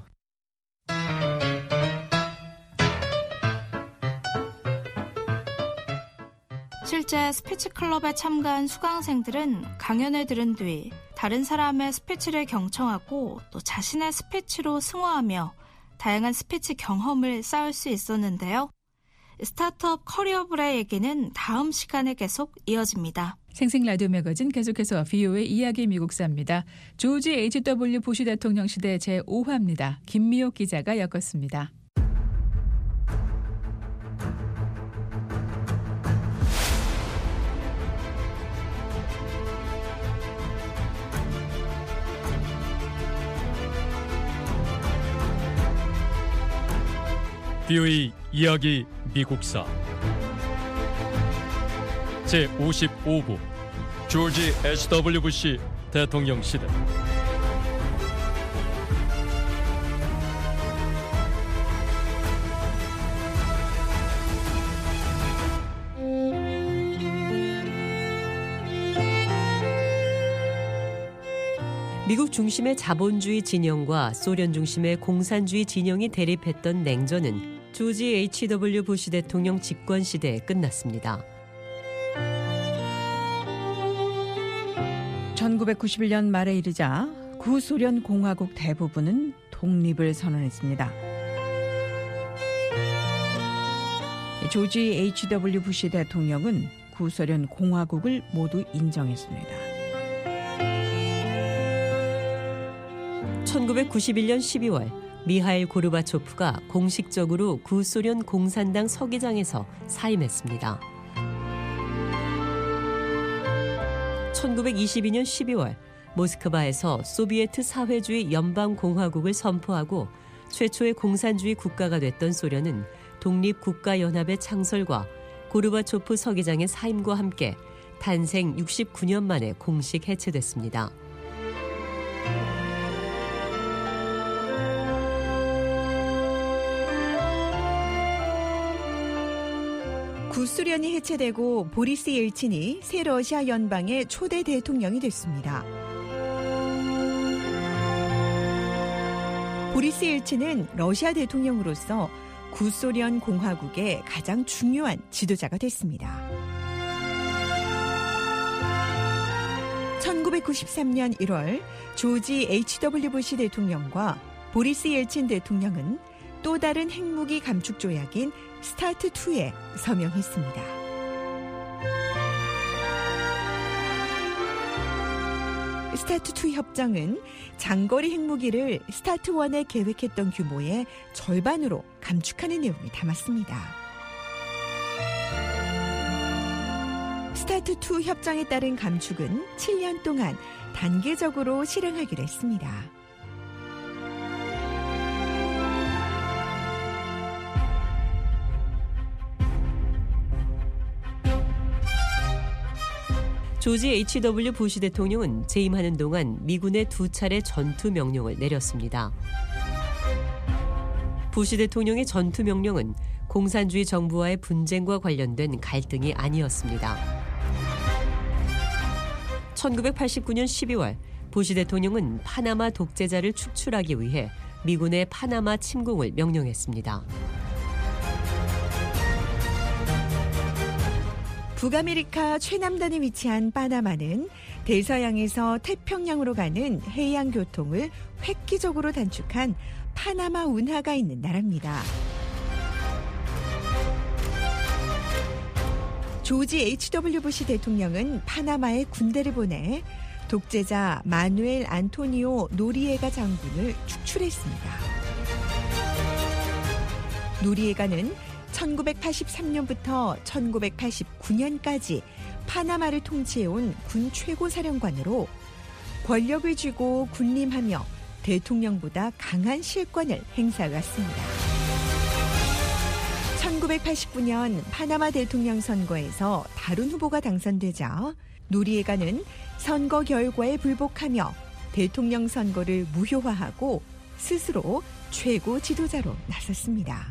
실제 스피치 클럽에 참가한 수강생들은 강연을 들은 뒤 다른 사람의 스피치를 경청하고 또 자신의 스피치로 승화하며 다양한 스피치 경험을 쌓을 수 있었는데요. 스타트업 커리어블의 얘기는 다음 시간에 계속 이어집니다. 생생 라디오 매거진 계속해서 브이오에이 이야기 미국사입니다. 조지 에이치 더블유 부시 대통령 시대 제오 화입니다. 김미옥 기자가 엮었습니다. 브이오에이 이야기 미국사 제오십오 부 조지 에이치 더블유 부시 대통령 시대. 미국 중심의 자본주의 진영과 소련 중심의 공산주의 진영이 대립했던 냉전은 조지 에이치 더블유 부시 대통령 집권 시대에 끝났습니다. 천구백구십일 년 말에 이르자 구소련 공화국 대부분은 독립을 선언했습니다. 조지 에이치 더블유 부시 대통령은 구소련 공화국을 모두 인정했습니다. 천구백구십일 년 십이월 미하일 고르바초프가 공식적으로 구소련 공산당 서기장에서 사임했습니다. 천구백이십이 년 십이월 모스크바에서 소비에트 사회주의 연방공화국을 선포하고 최초의 공산주의 국가가 됐던 소련은 독립국가연합의 창설과 고르바초프 서기장의 사임과 함께 탄생 육십구 년 만에 공식 해체됐습니다. 구소련이 해체되고 보리스 옐친이 새 러시아 연방의 초대 대통령이 됐습니다. 보리스 옐친은 러시아 대통령으로서 구소련 공화국의 가장 중요한 지도자가 됐습니다. 천구백구십삼 년 일월 조지 에이치 더블유 부시 대통령과 보리스 옐친 대통령은 또 다른 핵무기 감축 조약인 스타트 투에 서명했습니다. 스타트 투 협정은 장거리 핵무기를 스타트 원에 계획했던 규모의 절반으로 감축하는 내용을 담았습니다. 스타트 투 협정에 따른 감축은 칠 년 동안 단계적으로 실행하기로 했습니다. 조지 에이치 더블유 부시 대통령은 재임하는 동안 미군에 두 차례 전투 명령을 내렸습니다. 부시 대통령의 전투 명령은 공산주의 정부와의 분쟁과 관련된 갈등이 아니었습니다. 천구백팔십구 년 십이월 부시 대통령은 파나마 독재자를 축출하기 위해 미군의 파나마 침공을 명령했습니다. 북아메리카 최남단에 위치한 파나마는 대서양에서 태평양으로 가는 해양 교통을 획기적으로 단축한 파나마 운하가 있는 나라입니다. 조지 에이치 더블유 부시 대통령은 파나마에 군대를 보내 독재자 마누엘 안토니오 노리에가 장군을 축출했습니다. 노리에가는 천구백팔십삼 년부터 천구백팔십구 년까지 파나마를 통치해온 군 최고사령관으로 권력을 쥐고 군림하며 대통령보다 강한 실권을 행사해왔습니다. 천구백팔십구 년 파나마 대통령 선거에서 다른 후보가 당선되자 노리에가는 선거 결과에 불복하며 대통령 선거를 무효화하고 스스로 최고 지도자로 나섰습니다.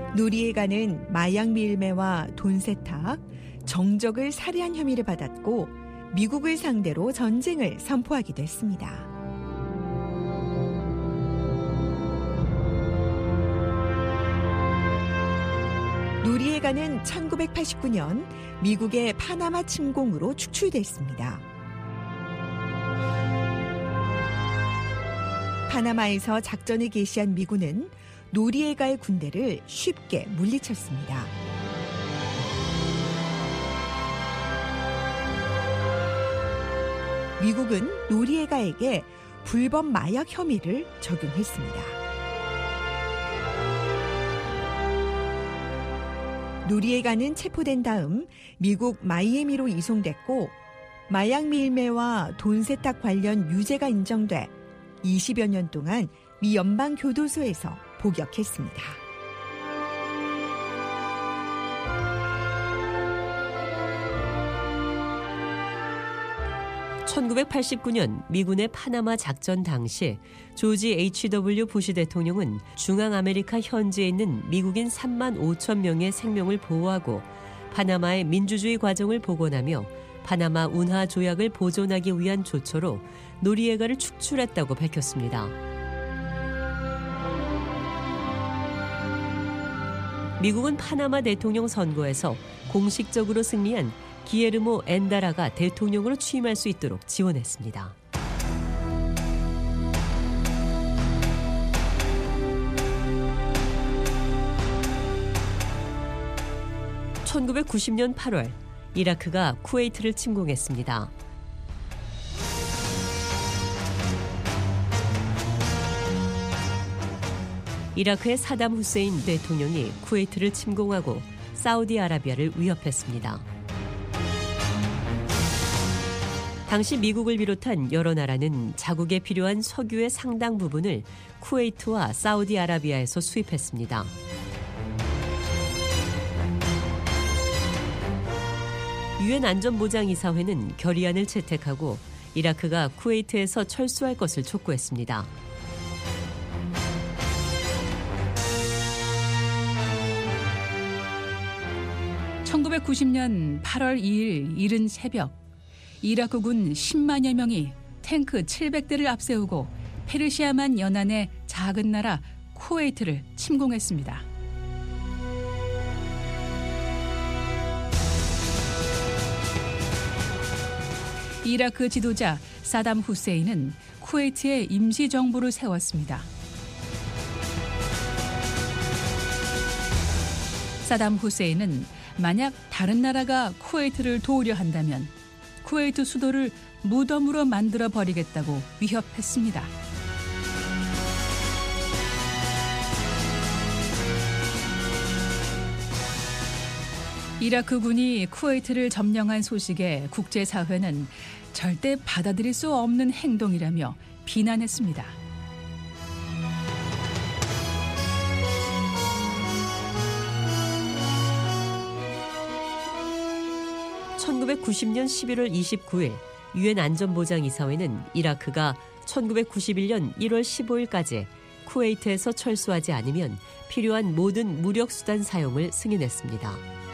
노리에가는 마약 밀매와 돈 세탁, 정적을 살해한 혐의를 받았고 미국을 상대로 전쟁을 선포하기도 했습니다. 노리에가는 천구백팔십구 년 미국의 파나마 침공으로 축출됐습니다. 파나마에서 작전을 개시한 미군은 노리에가의 군대를 쉽게 물리쳤습니다. 미국은 노리에가에게 불법 마약 혐의를 적용했습니다. 노리에가는 체포된 다음 미국 마이애미로 이송됐고 마약 밀매와 돈 세탁 관련 유죄가 인정돼 이십여 년 동안 미 연방교도소에서 복역했습니다. 천구백팔십구 년 미군의 파나마 작전 당시 조지 에이치 더블유 부시 대통령은 중앙아메리카 현지에 있는 미국인 삼만 오천 명의 생명을 보호하고 파나마의 민주주의 과정을 복원하며 파나마 운하 조약을 보존하기 위한 조처로 노리에가를 축출했다고 밝혔습니다. 미국은 파나마 대통령 선거에서 공식적으로 승리한 기에르모 엔다라가 대통령으로 취임할 수 있도록 지원했습니다. 천구백구십 년 팔월 이라크가 쿠웨이트를 침공했습니다. 이라크의 사담 후세인 대통령이 쿠웨이트를 침공하고 사우디아라비아를 위협했습니다. 당시 미국을 비롯한 여러 나라는 자국에 필요한 석유의 상당 부분을 쿠웨이트와 사우디아라비아에서 수입했습니다. 유엔 안전보장이사회는 결의안을 채택하고 이라크가 쿠웨이트에서 철수할 것을 촉구했습니다. 천구백구십 년 팔월 이일 이른 새벽 이라크군 십만여 명이 탱크 칠백 대를 앞세우고 페르시아만 연안의 작은 나라 쿠웨이트를 침공했습니다. 이라크 지도자 사담 후세인은 쿠웨이트에 임시정부를 세웠습니다. 사담 후세인은 만약 다른 나라가 쿠웨이트를 도우려 한다면 쿠웨이트 수도를 무덤으로 만들어 버리겠다고 위협했습니다. 이라크군이 쿠웨이트를 점령한 소식에 국제사회는 절대 받아들일 수 없는 행동이라며 비난했습니다. 천구백구십 년 십일월 이십구일 유엔 안전보장이사회는 이라크가 천구백구십일 년 일월 십오일까지 쿠웨이트에서 철수하지 않으면 필요한 모든 무력수단 사용을 승인했습니다.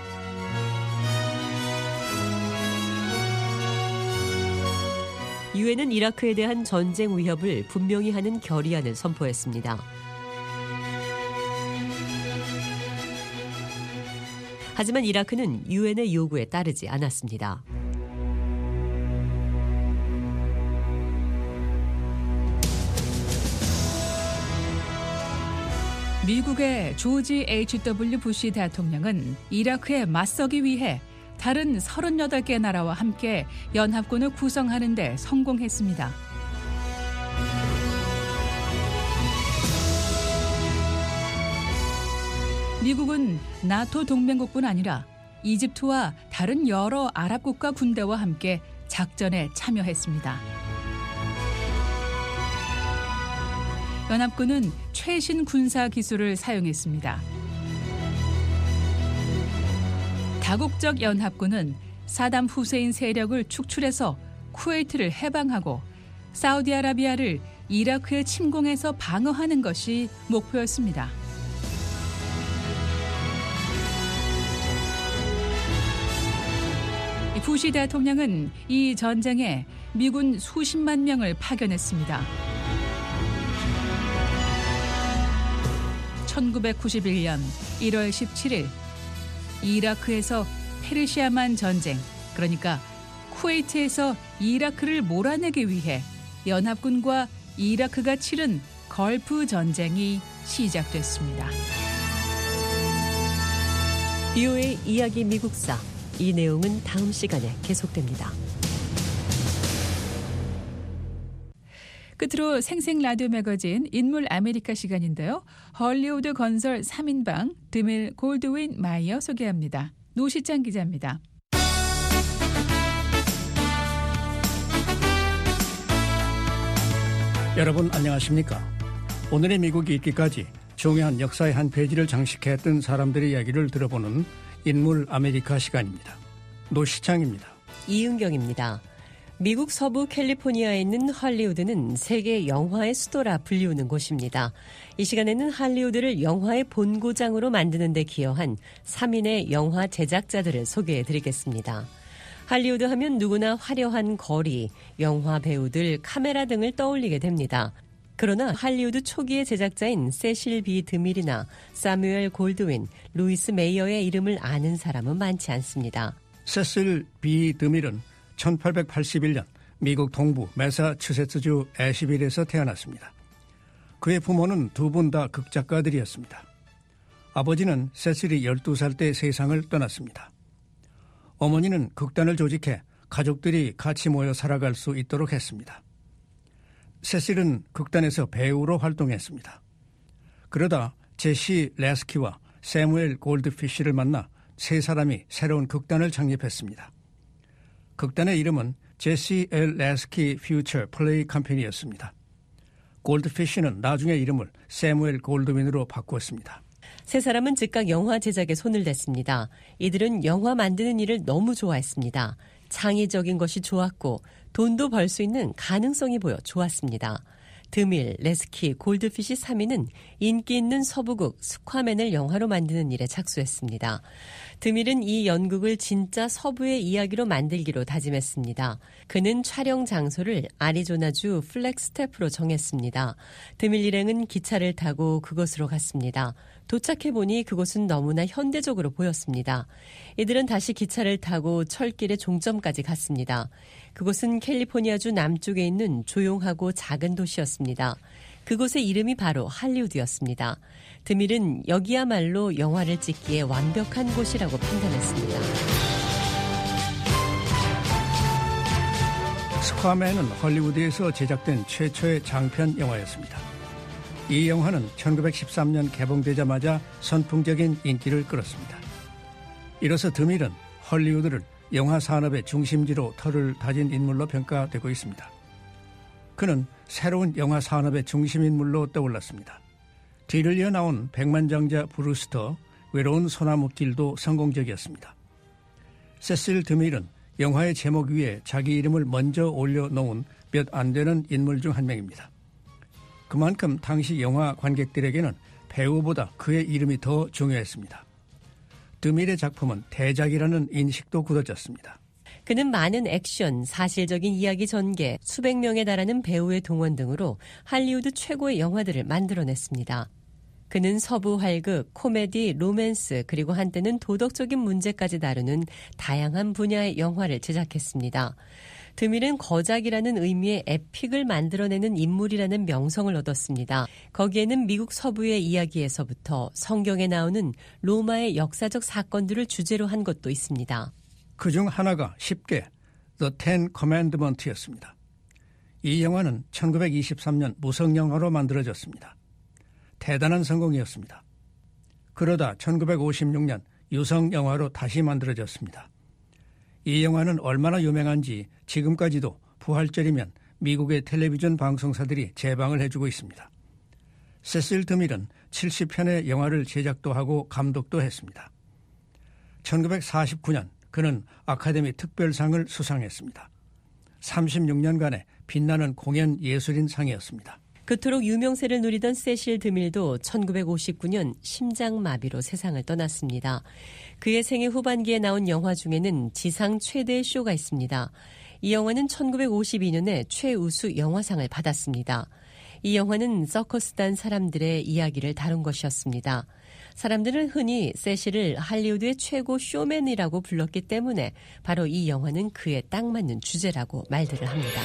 유엔은 이라크에 대한 전쟁 위협을 분명히 하는 결의안을 선포했습니다. 하지만 이라크는 유엔의 요구에 따르지 않았습니다. 미국의 조지 에이치 더블유 부시 대통령은 이라크에 맞서기 위해 다른 서른여덟 개 나라와 함께 연합군을 구성하는 데 성공했습니다. 미국은 나토 동맹국뿐 아니라 이집트와 다른 여러 아랍 국가 군대와 함께 작전에 참여했습니다. 연합군은 최신 군사 기술을 사용했습니다. 다국적 연합군은 사담 후세인 세력을 축출해서 쿠웨이트를 해방하고 사우디아라비아를 이라크의 침공에서 방어하는 것이 목표였습니다. 부시 대통령은 이 전쟁에 미군 수십만 명을 파견했습니다. 천구백구십일 년 일월 십칠일 이라크에서 페르시아만 전쟁, 그러니까 쿠웨이트에서 이라크를 몰아내기 위해 연합군과 이라크가 치른 걸프 전쟁이 시작됐습니다. 비오에이 이야기 미국사, 이 내용은 다음 시간에 계속됩니다. 끝으로 생생 라디오 매거진 인물 아메리카 시간인데요. 헐리우드 건설 삼 인방 드밀 골드윈 마이어 소개합니다. 노시장 기자입니다. 여러분 안녕하십니까? 오늘의 미국이 있기까지 중요한 역사의 한 페이지를 장식했던 사람들의 이야기를 들어보는 인물 아메리카 시간입니다. 노시창입니다. 이은경입니다. 미국 서부 캘리포니아에 있는 할리우드는 세계 영화의 수도라 불리우는 곳입니다. 이 시간에는 할리우드를 영화의 본고장으로 만드는 데 기여한 삼 인의 영화 제작자들을 소개해드리겠습니다. 할리우드 하면 누구나 화려한 거리, 영화 배우들, 카메라 등을 떠올리게 됩니다. 그러나 할리우드 초기의 제작자인 세실 비 드밀이나 사뮤엘 골드윈, 루이스 메이어의 이름을 아는 사람은 많지 않습니다. 세실 비 드밀은 천팔백팔십일 년 미국 동부 매사추세츠주 애쉬빌에서 태어났습니다. 그의 부모는 두 분 다 극작가들이었습니다. 아버지는 세실이 열두 살 때 세상을 떠났습니다. 어머니는 극단을 조직해 가족들이 같이 모여 살아갈 수 있도록 했습니다. 세실은 극단에서 배우로 활동했습니다. 그러다 제시 레스키와 세무엘 골드피쉬를 만나 세 사람이 새로운 극단을 창립했습니다. 극단의 이름은 제시 엘 레스키 퓨처 플레이 컴퍼니였습니다. 골드피쉬는 나중에 이름을 세무엘 골드윈으로 바꾸었습니다. 세 사람은 즉각 영화 제작에 손을 댔습니다. 이들은 영화 만드는 일을 너무 좋아했습니다. 창의적인 것이 좋았고 돈도 벌 수 있는 가능성이 보여 좋았습니다. 드밀, 레스키, 골드피쉬 삼 인은 인기 있는 서부극 스쿼맨을 영화로 만드는 일에 착수했습니다. 드밀은 이 연극을 진짜 서부의 이야기로 만들기로 다짐했습니다. 그는 촬영 장소를 아리조나주 플렉스테프로 정했습니다. 드밀 일행은 기차를 타고 그곳으로 갔습니다. 도착해보니 그곳은 너무나 현대적으로 보였습니다. 이들은 다시 기차를 타고 철길의 종점까지 갔습니다. 그곳은 캘리포니아주 남쪽에 있는 조용하고 작은 도시였습니다. 그곳의 이름이 바로 할리우드였습니다. 드밀은 여기야말로 영화를 찍기에 완벽한 곳이라고 판단했습니다. 스쿼맨은 헐리우드에서 제작된 최초의 장편 영화였습니다. 이 영화는 천구백십삼 년 개봉되자마자 선풍적인 인기를 끌었습니다. 이로써 드밀은 헐리우드를 영화 산업의 중심지로 터를 다진 인물로 평가되고 있습니다. 그는 새로운 영화 산업의 중심인물로 떠올랐습니다. 뒤를 이어 나온 백만장자 브루스터, 외로운 소나무길도 성공적이었습니다. 세실 드밀은 영화의 제목 위에 자기 이름을 먼저 올려놓은 몇 안 되는 인물 중 한 명입니다. 그만큼 당시 영화 관객들에게는 배우보다 그의 이름이 더 중요했습니다. 드밀의 작품은 대작이라는 인식도 굳어졌습니다. 그는 많은 액션, 사실적인 이야기 전개, 수백 명에 달하는 배우의 동원 등으로 할리우드 최고의 영화들을 만들어냈습니다. 그는 서부 활극, 코미디, 로맨스, 그리고 한때는 도덕적인 문제까지 다루는 다양한 분야의 영화를 제작했습니다. 드밀은 거작이라는 의미의 에픽을 만들어내는 인물이라는 명성을 얻었습니다. 거기에는 미국 서부의 이야기에서부터 성경에 나오는 로마의 역사적 사건들을 주제로 한 것도 있습니다. 그중 하나가 쉽게 The Ten Commandments였습니다. 이 영화는 천구백이십삼 년 무성영화로 만들어졌습니다. 대단한 성공이었습니다. 그러다 천구백오십육 년 유성영화로 다시 만들어졌습니다. 이 영화는 얼마나 유명한지 지금까지도 부활절이면 미국의 텔레비전 방송사들이 재방을 해주고 있습니다. 세실 드밀은 칠십 편의 영화를 제작도 하고 감독도 했습니다. 천구백사십구 년 그는 아카데미 특별상을 수상했습니다. 삼십육 년간의 빛나는 공연 예술인 상이었습니다. 그토록 유명세를 누리던 세실 드밀도 천구백오십구 년 심장마비로 세상을 떠났습니다. 그의 생애 후반기에 나온 영화 중에는 지상 최대의 쇼가 있습니다. 이 영화는 천구백오십이 년에 최우수 영화상을 받았습니다. 이 영화는 서커스단 사람들의 이야기를 다룬 것이었습니다. 사람들은 흔히 세실을 할리우드의 최고 쇼맨이라고 불렀기 때문에 바로 이 영화는 그에 딱 맞는 주제라고 말들을 합니다.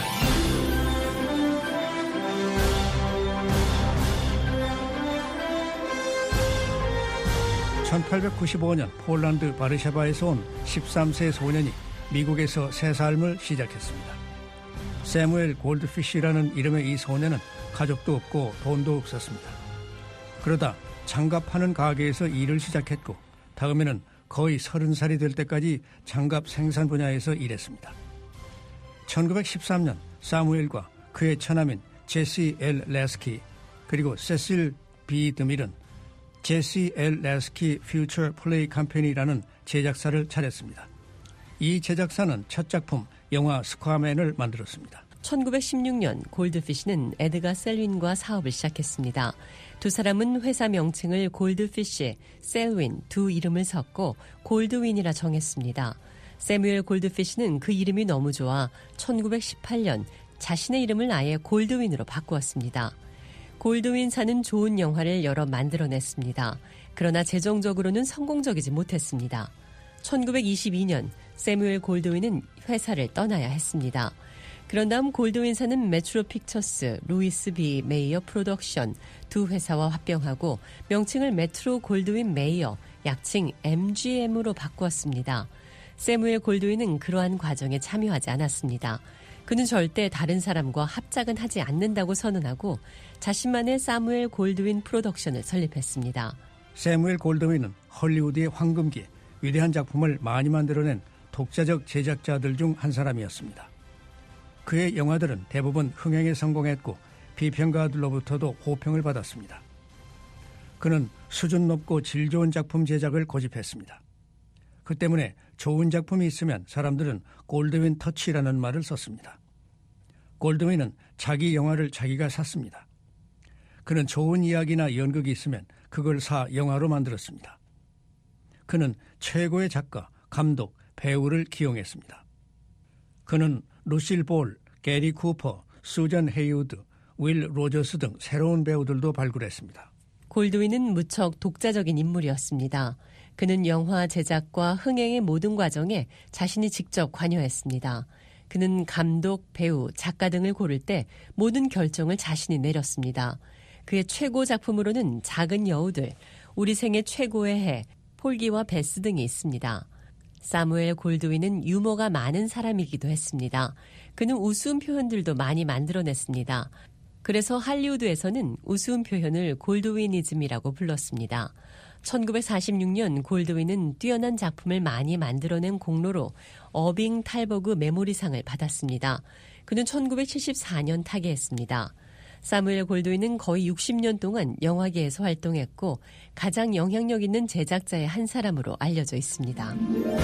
천팔백구십오 년 폴란드 바르샤바에서 온 십삼 세 소년이 미국에서 새 삶을 시작했습니다. 세무엘 골드피쉬라는 이름의 이 소년은 가족도 없고 돈도 없었습니다. 그러다 장갑 파는 가게에서 일을 시작했고 다음에는 거의 서른 살이 될 때까지 장갑 생산 분야에서 일했습니다. 천구백십삼 년 사무엘과 그의 처남인 제시 엘 레스키 그리고 세실 비 드밀은 제시 엘 레스키 퓨처 플레이 컴퍼니라는 제작사를 차렸습니다. 이 제작사는 첫 작품 영화 스쿼맨을 만들었습니다. 천구백십육 년 골드피쉬는 에드가 셀윈과 사업을 시작했습니다. 두 사람은 회사 명칭을 골드피쉬, 셀윈 두 이름을 섞고 골드윈이라 정했습니다. 세뮤엘 골드피쉬는 그 이름이 너무 좋아 천구백십팔 년 자신의 이름을 아예 골드윈으로 바꾸었습니다. 골드윈사는 좋은 영화를 여러 만들어냈습니다. 그러나 재정적으로는 성공적이지 못했습니다. 천구백이십이 년 세뮤엘 골드윈은 회사를 떠나야 했습니다. 그런 다음 골드윈사는 메트로 픽처스, 루이스 비 메이어 프로덕션 두 회사와 합병하고 명칭을 메트로 골드윈 메이어, 약칭 엠지엠으로 바꾸었습니다. 세뮤엘 골드윈은 그러한 과정에 참여하지 않았습니다. 그는 절대 다른 사람과 합작은 하지 않는다고 선언하고 자신만의 사무엘 골드윈 프로덕션을 설립했습니다. 세무엘 골드윈은 헐리우드의 황금기에 위대한 작품을 많이 만들어낸 독자적 제작자들 중 한 사람이었습니다. 그의 영화들은 대부분 흥행에 성공했고 비평가들로부터도 호평을 받았습니다. 그는 수준 높고 질 좋은 작품 제작을 고집했습니다. 그 때문에 좋은 작품이 있으면 사람들은 골드윈 터치라는 말을 썼습니다. 골드윈은 자기 영화를 자기가 샀습니다. 그는 좋은 이야기나 연극이 있으면 그걸 사 영화로 만들었습니다. 그는 최고의 작가, 감독, 배우를 기용했습니다. 그는 루실 볼, 게리 쿠퍼, 수전 헤이우드, 윌 로저스 등 새로운 배우들도 발굴했습니다. 골드윈은 무척 독자적인 인물이었습니다. 그는 영화 제작과 흥행의 모든 과정에 자신이 직접 관여했습니다. 그는 감독, 배우, 작가 등을 고를 때 모든 결정을 자신이 내렸습니다. 그의 최고 작품으로는 작은 여우들, 우리 생애 최고의 해, 폴기와 베스 등이 있습니다. 사무엘 골드윈은 유머가 많은 사람이기도 했습니다. 그는 우스운 표현들도 많이 만들어냈습니다. 그래서 할리우드에서는 우스운 표현을 골드위니즘이라고 불렀습니다. 천구백사십육 년 골드윈은 뛰어난 작품을 많이 만들어낸 공로로 어빙 탈버그 메모리상을 받았습니다. 그는 천구백칠십사 년 타계했습니다. 사무엘 골드윈은 거의 육십 년 동안 영화계에서 활동했고 가장 영향력 있는 제작자의 한 사람으로 알려져 있습니다.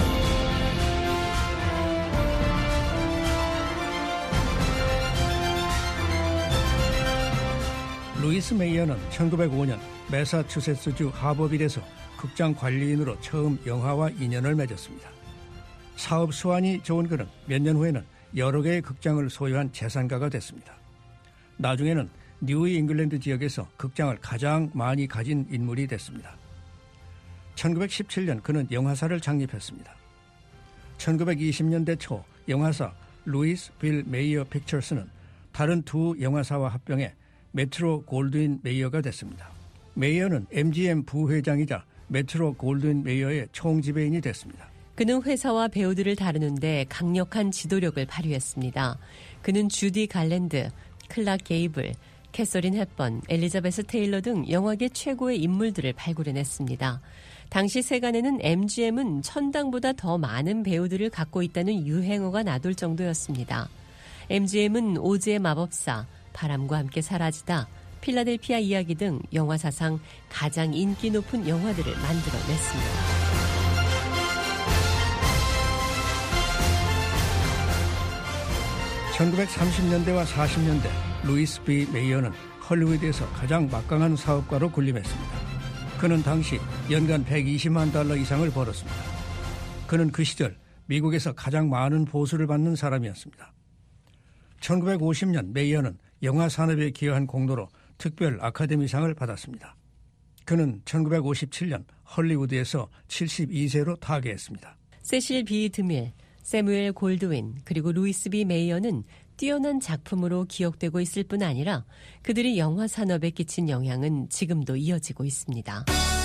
루이스 메이어는 천구백오 년 매사추세츠주 하버빌에서 극장 관리인으로 처음 영화와 인연을 맺었습니다. 사업 수완이 좋은 그는 몇 년 후에는 여러 개의 극장을 소유한 재산가가 됐습니다. 나중에는 뉴 잉글랜드 지역에서 극장을 가장 많이 가진 인물이 됐습니다. 천구백십칠 년 그는 영화사를 창립했습니다. 천구백이십 년대 초 영화사 루이스 빌 메이어 픽처스는 다른 두 영화사와 합병해 메트로 골드윈 메이어가 됐습니다. 메이어는 엠지엠 부회장이자 메트로 골드윈 메이어의 총지배인이 됐습니다. 그는 회사와 배우들을 다루는데 강력한 지도력을 발휘했습니다. 그는 주디 갈랜드, 클락 게이블, 캐서린 헵번, 엘리자베스 테일러 등 영화계 최고의 인물들을 발굴해냈습니다. 당시 세간에는 엠지엠은 천당보다 더 많은 배우들을 갖고 있다는 유행어가 나돌 정도였습니다. 엠지엠은 오즈의 마법사, 바람과 함께 사라지다, 필라델피아 이야기 등 영화사상 가장 인기 높은 영화들을 만들어냈습니다. 천구백삼십 년대와 사십 년대 루이스 비 메이어는 헐리우드에서 가장 막강한 사업가로 군림했습니다. 그는 당시 연간 백이십만 달러 이상을 벌었습니다. 그는 그 시절 미국에서 가장 많은 보수를 받는 사람이었습니다. 천구백오십 년 메이어는 영화 산업에 기여한 공로로 특별 아카데미상을 받았습니다. 그는 천구백오십칠 년 헐리우드에서 칠십이 세로 타계했습니다. 세실 비 드밀, 세무엘 골드윈 그리고 루이스 비 메이어는 뛰어난 작품으로 기억되고 있을 뿐 아니라 그들이 영화 산업에 끼친 영향은 지금도 이어지고 있습니다.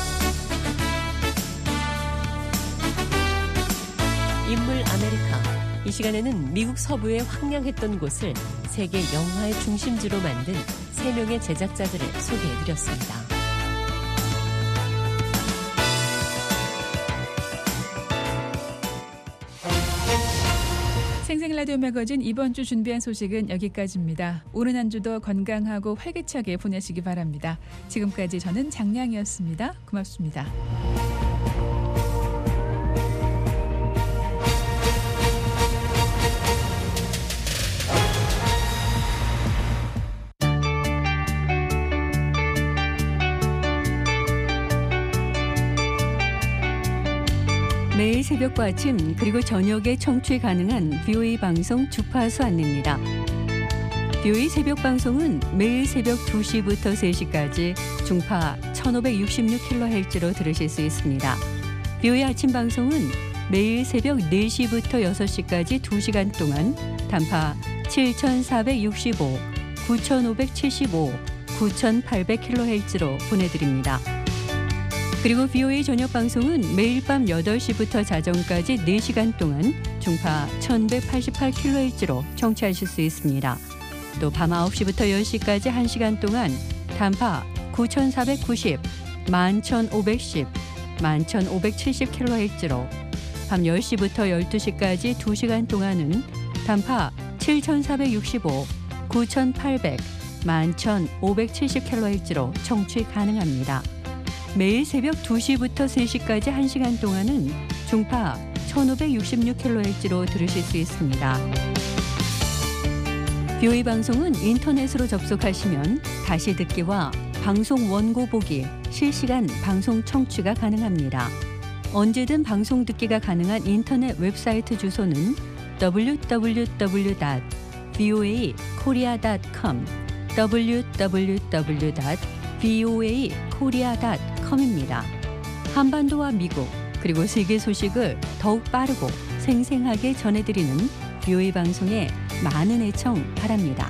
인물 아메리카. 이 시간에는 미국 서부에 황량했던 곳을 세계 영화의 중심지로 만든 세 명의 제작자들을 소개해드렸습니다. 생생라디오 매거진 이번 주 준비한 소식은 여기까지입니다. 오늘 한 주도 건강하고 활기차게 보내시기 바랍니다. 지금까지 저는 장량이었습니다. 고맙습니다. 매일 새벽과 아침 그리고 저녁에 청취 가능한 비오에이 방송 주파수 안내입니다. 비오에이 새벽 방송은 매일 새벽 두 시부터 세 시까지 중파 천오백육십육 킬로헤르츠로 들으실 수 있습니다. 비오에이 아침 방송은 매일 새벽 네 시부터 여섯 시까지 두 시간 동안 단파 칠천사백육십오, 구천오백칠십오, 구천팔백 킬로헤르츠로 보내드립니다. 그리고 비오에이 저녁 방송은 매일 밤 여덟 시부터 자정까지 네 시간 동안 중파 천백팔십팔 킬로헤르츠로 청취하실 수 있습니다. 또 밤 아홉 시부터 열 시까지 한 시간 동안 단파 구천사백구십, 만천오백십, 만천오백칠십 킬로헤르츠로 밤 열 시부터 열두 시까지 두 시간 동안은 단파 칠천사백육십오, 구천팔백, 만천오백칠십 킬로헤르츠로 청취 가능합니다. 매일 새벽 두 시부터 세 시까지 한 시간 동안은 중파 천오백육십육 킬로헤르츠로 들으실 수 있습니다. 비오에이 방송은 인터넷으로 접속하시면 다시 듣기와 방송 원고 보기, 실시간 방송 청취가 가능합니다. 언제든 방송 듣기가 가능한 인터넷 웹사이트 주소는 더블유 더블유 더블유 닷 비오에이 코리아 닷 컴 더블유 더블유 더블유 닷 비오에이 코리아 닷 컴입니다. 한반도와 미국 그리고 세계 소식을 더욱 빠르고 생생하게 전해드리는 비오에이 방송에 많은 애청 바랍니다.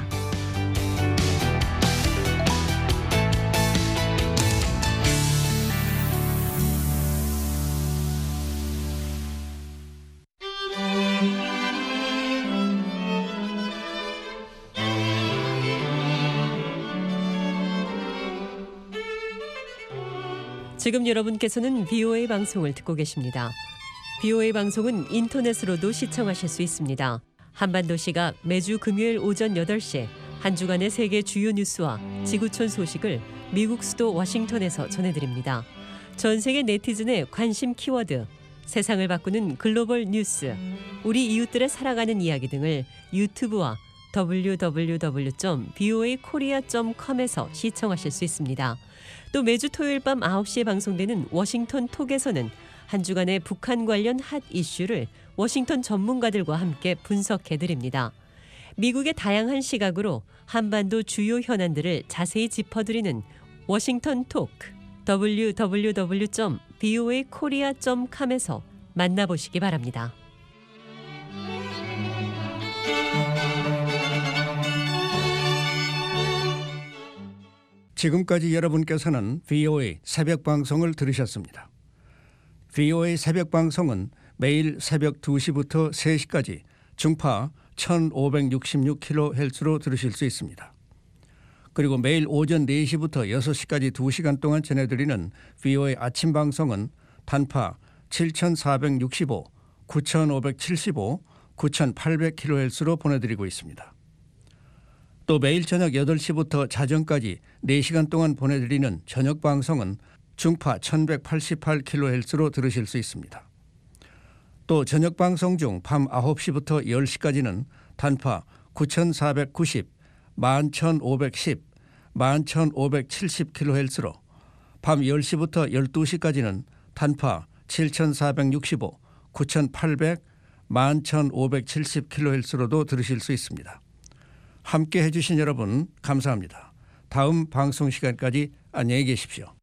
지금 여러분께서는 비오에이 방송을 듣고 계십니다. 비오에이 방송은 인터넷으로도 시청하실 수 있습니다. 한반도 시각 매주 금요일 오전 여덟 시 한 주간의 세계 주요 뉴스와 지구촌 소식을 미국 수도 워싱턴에서 전해드립니다. 전 세계 네티즌의 관심 키워드, 세상을 바꾸는 글로벌 뉴스, 우리 이웃들의 살아가는 이야기 등을 유튜브와 더블유 더블유 더블유 점 비오에이 코리아 점 컴에서 시청하실 수 있습니다. 또 매주 토요일 밤 아홉 시에 방송되는 워싱턴 톡에서는 한 주간의 북한 관련 핫 이슈를 워싱턴 전문가들과 함께 분석해드립니다. 미국의 다양한 시각으로 한반도 주요 현안들을 자세히 짚어드리는 워싱턴 톡, 더블유 더블유 더블유 점 비오에이 코리아 점 컴에서 만나보시기 바랍니다. 지금까지 여러분께서는 비오에이 새벽 방송을 들으셨습니다. 비오에이 새벽 방송은 매일 새벽 두 시부터 세 시까지 중파 천오백육십육 킬로헤르츠로 들으실 수 있습니다. 그리고 매일 오전 네 시부터 여섯 시까지 두 시간 동안 전해드리는 비오에이 아침 방송은 단파 칠천사백육십오, 구천오백칠십오, 구천팔백 킬로헤르츠로 보내드리고 있습니다. 또 매일 저녁 여덟 시부터 자정까지 네 시간 동안 보내드리는 저녁 방송은 중파 천백팔십팔 킬로헤르츠로 들으실 수 있습니다. 또 저녁 방송 중 밤 아홉 시부터 열 시까지는 단파 구천사백구십, 만천오백십, 만 천오백칠십 킬로헤르츠로 밤 열 시부터 열두 시까지는 단파 칠천사백육십오, 구천팔백, 만 천오백칠십 킬로헤르츠로도 들으실 수 있습니다. 함께 해주신 여러분 감사합니다. 다음 방송 시간까지 안녕히 계십시오.